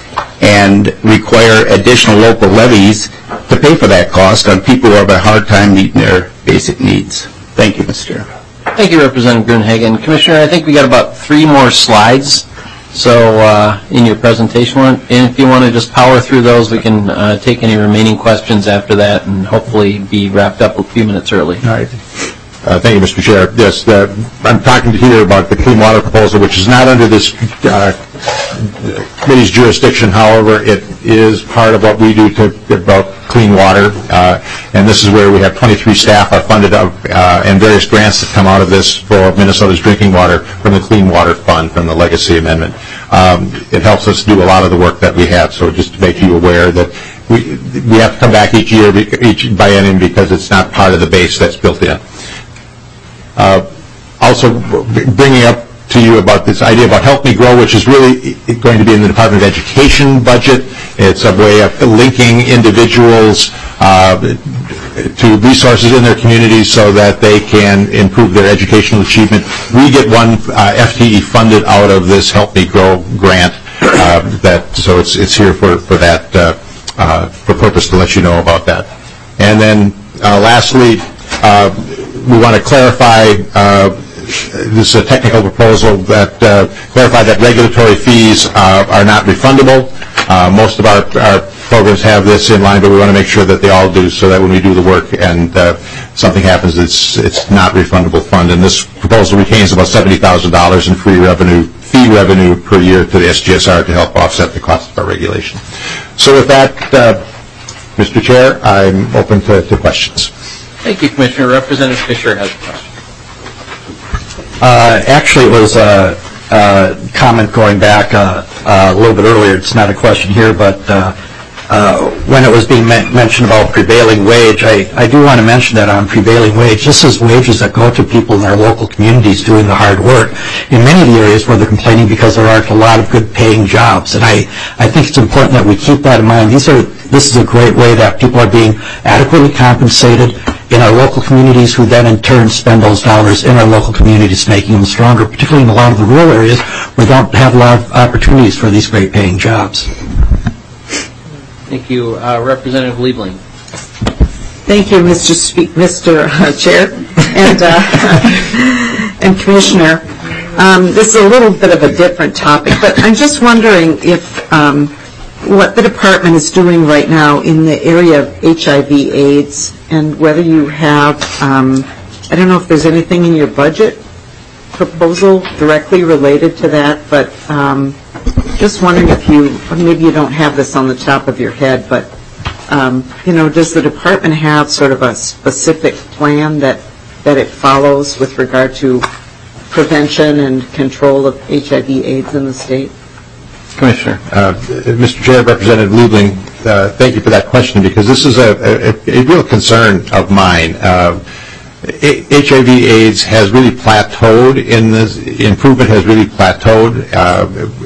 [SPEAKER 13] and require additional local levies to pay for that cost on people who have a hard time meeting their basic needs. Thank you, Mister Chair.
[SPEAKER 1] Thank you, Representative Gruenhagen. Commissioner, I think we got about three more slides. So uh, in your presentation, and if you want to just power through those, we can uh, take any remaining questions after that and hopefully be wrapped up a few minutes early.
[SPEAKER 2] All right. Uh, thank you, Mister Chair. Yes, uh, I'm talking here about the clean water proposal, which is not under this uh, committee's jurisdiction. However, it is part of what we do to about clean water, uh, and this is where we have twenty-three staff are funded up, uh, and various grants that come out of this for Minnesota's drinking water from the Clean Water Fund from the Legacy Amendment. Um, it helps us do a lot of the work that we have. So just to make you aware that we we have to come back each year, each biennium, because it's not part of the base that's built in. Uh, also, bringing up to you about this idea about Help Me Grow, which is really going to be in the Department of Education budget. It's a way of linking individuals uh, to resources in their communities so that they can improve their educational achievement. We get one uh, F T E funded out of this Help Me Grow grant. Uh, that so it's it's here for for that uh, uh, for purpose to let you know about that. And then uh, lastly. Uh, We want to clarify, uh, this is a technical proposal that uh, clarify that regulatory fees uh, are not refundable. Uh, most of our, our programs have this in line, but we want to make sure that they all do so that when we do the work and uh, something happens, it's it's not refundable fund. And this proposal retains about seventy thousand dollars in free revenue, fee revenue per year to the S G S R to help offset the cost of our regulation. So with that, uh, Mister Chair, I'm open to, to questions.
[SPEAKER 1] Thank you, Commissioner. Representative Fisher has a question.
[SPEAKER 11] Uh, actually, it was a, a comment going back uh, uh, a little bit earlier. It's not a question here, but uh, uh, when it was being men- mentioned about prevailing wage, I, I do want to mention that on prevailing wage, this is wages that go to people in our local communities doing the hard work. In many of the areas where they're complaining because there aren't a lot of good paying jobs. And I, I think it's important that we keep that in mind. These are, this is a great way that people are being adequately compensated in our local communities, who then in turn spend those dollars in our local communities, making them stronger, particularly in a lot of the rural areas where they don't have a lot of opportunities for these great paying jobs.
[SPEAKER 1] Thank you. Uh, Representative Liebling.
[SPEAKER 4] Thank you, Mister Spe- Mister Chair and, uh, and Commissioner. Um, this is a little bit of a different topic, but I'm just wondering if um, what the department is doing right now in the area of H I V AIDS, and whether you have, um, I don't know if there's anything in your budget proposal directly related to that, but um, just wondering if you, maybe you don't have this on the top of your head, but um, you know, does the department have sort of a specific plan that, that it follows with regard to prevention and control of H I V AIDS in the state?
[SPEAKER 2] Commissioner. Uh, Mister Chair, Representative Liebling, uh, thank you for that question, because this is a, a, a real concern of mine. Uh, H I V AIDS has really plateaued in this, improvement has really plateaued. Uh,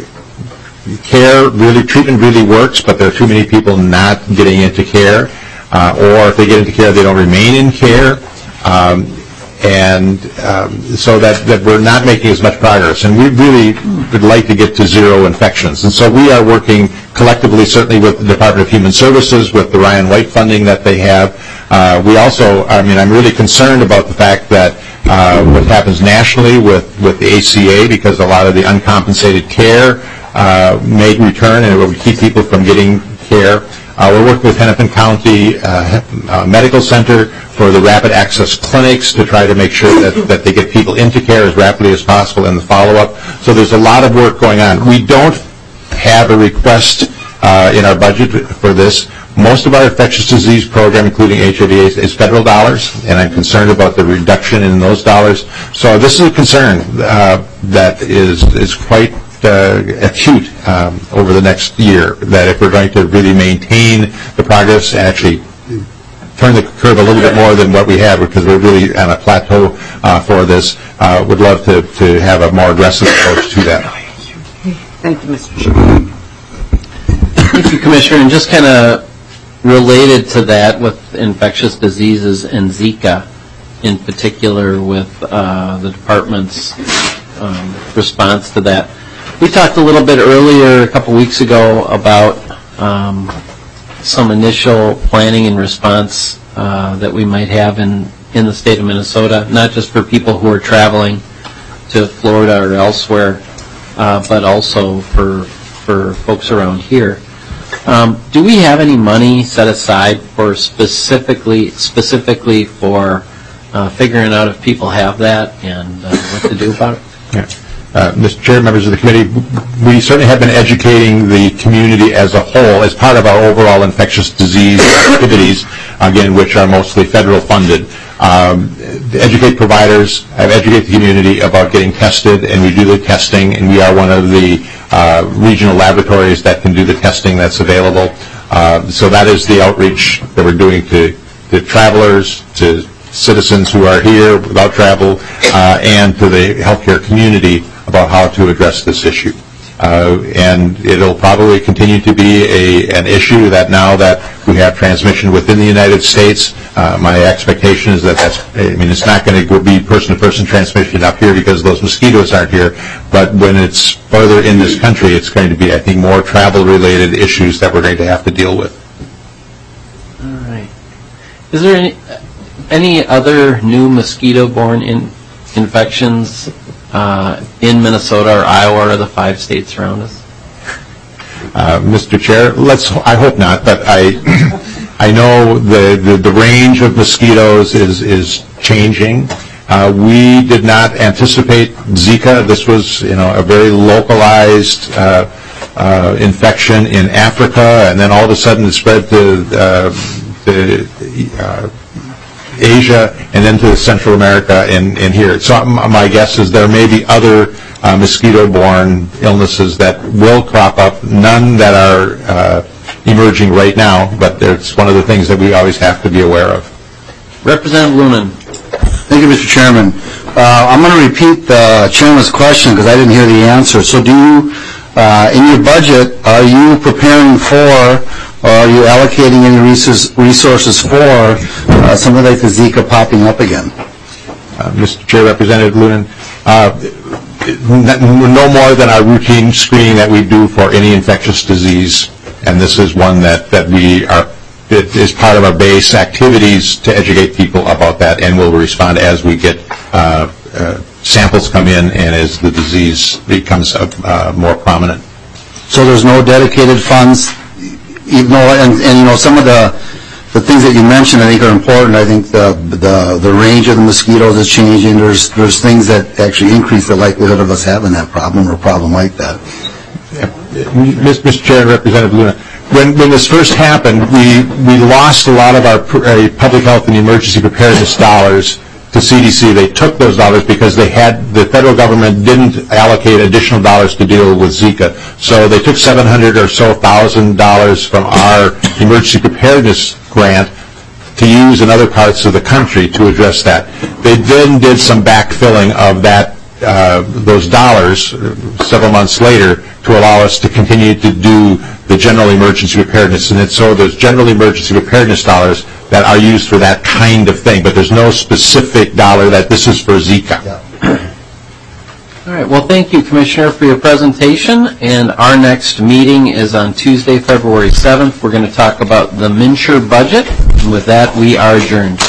[SPEAKER 2] care really, treatment really works, but there are too many people not getting into care, uh, or if they get into care, they don't remain in care. Um, and um, so that, that we're not making as much progress. And we really would like to get to zero infections. And so we are working collectively, certainly with the Department of Human Services, with the Ryan White funding that they have. Uh, we also, I mean, I'm really concerned about the fact that uh, what happens nationally with, with the A C A, because a lot of the uncompensated care uh, may return, and it will keep people from getting care. Uh, we're working with Hennepin County uh, uh, Medical Center for the rapid access clinics to try to make sure that, that they get people into care as rapidly as possible in the follow-up. So there's a lot of work going on. We don't have a request uh, in our budget for this. Most of our infectious disease program, including H I V AIDS, is federal dollars, and I'm concerned about the reduction in those dollars. So this is a concern uh, that is, is quite Uh, acute um, over the next year, that if we're going to really maintain the progress and actually turn the curve a little bit more than what we have, because we're really on a plateau uh, for this, uh, would love to, to have a more aggressive approach to that.
[SPEAKER 4] Thank you, Mister Chairman.
[SPEAKER 1] Thank you, Commissioner. And just kind of related to that with infectious diseases and Zika in particular, with uh, the department's um, response to that. We talked a little bit earlier, a couple weeks ago, about um, some initial planning and response uh, that we might have in, in the state of Minnesota, not just for people who are traveling to Florida or elsewhere, uh, but also for, for folks around here. Um, do we have any money set aside for specifically, specifically for uh, figuring out if people have that and uh, what to do about it?
[SPEAKER 2] Yeah. Uh, Mister Chair, members of the committee, we certainly have been educating the community as a whole as part of our overall infectious disease activities, again, which are mostly federal funded. Um, to educate providers, educate the community about getting tested, and we do the testing, and we are one of the uh, regional laboratories that can do the testing that's available. Uh, so that is the outreach that we're doing to, to travelers, to citizens who are here without travel, uh, and to the healthcare community about how to address this issue. Uh, and it'll probably continue to be a, an issue that now that we have transmission within the United States, uh, my expectation is that that's, I mean, it's not going to be person-to-person transmission up here because those mosquitoes aren't here, but when it's further in this country, it's going to be, I think, more travel-related issues that we're going to have to deal with.
[SPEAKER 1] All right. Is there any, any other new mosquito-borne in, infections Uh, in Minnesota or Iowa or the five states around us?
[SPEAKER 2] Uh, Mister Chair, let's. I hope not, but I, I know the, the, the range of mosquitoes is is changing. Uh, we did not anticipate Zika. This was, you know, a very localized uh, uh, infection in Africa, and then all of a sudden it spread to uh, the. Uh, Asia, and then to Central America and, and here. So my guess is there may be other uh, mosquito-borne illnesses that will crop up, none that are uh, emerging right now, but it's one of the things that we always have to be aware of.
[SPEAKER 1] Representative Lunan.
[SPEAKER 5] Thank you, Mister Chairman. Uh, I'm going to repeat the Chairman's question because I didn't hear the answer. So do you, uh, in your budget, are you preparing for or are you allocating any resources for uh, something like the Zika popping up again?
[SPEAKER 2] Uh, Mister Chair, Representative Lunan, uh, no more than our routine screening that we do for any infectious disease, and this is one that, that we are, it is part of our base activities to educate people about that, and we'll respond as we get uh, uh, samples come in and as the disease becomes uh, more prominent.
[SPEAKER 5] So there's no dedicated funds? Even though, and, and you know, some of the the things that you mentioned I think are important. I think the the the range of the mosquitoes is changing. There's there's things that actually increase the likelihood of us having that problem or a problem like that.
[SPEAKER 2] Yeah. Mister Chair and Representative Luna, when when this first happened, we we lost a lot of our uh, public health and emergency preparedness dollars to C D C. They took those dollars because they had, the federal government didn't allocate additional dollars to deal with Zika. So they took seven hundred or so thousand dollars from our emergency preparedness grant to use in other parts of the country to address that. They then did some backfilling of that, uh, those dollars several months later to allow us to continue to do the general emergency preparedness. And so there's general emergency preparedness dollars that are used for that kind of thing, but there's no specific dollar that this is for Zika.
[SPEAKER 5] Yeah.
[SPEAKER 1] All right. Well, thank you, Commissioner, for your presentation. And our next meeting is on Tuesday, February seventh. We're going to talk about the MNsure budget. And with that, we are adjourned.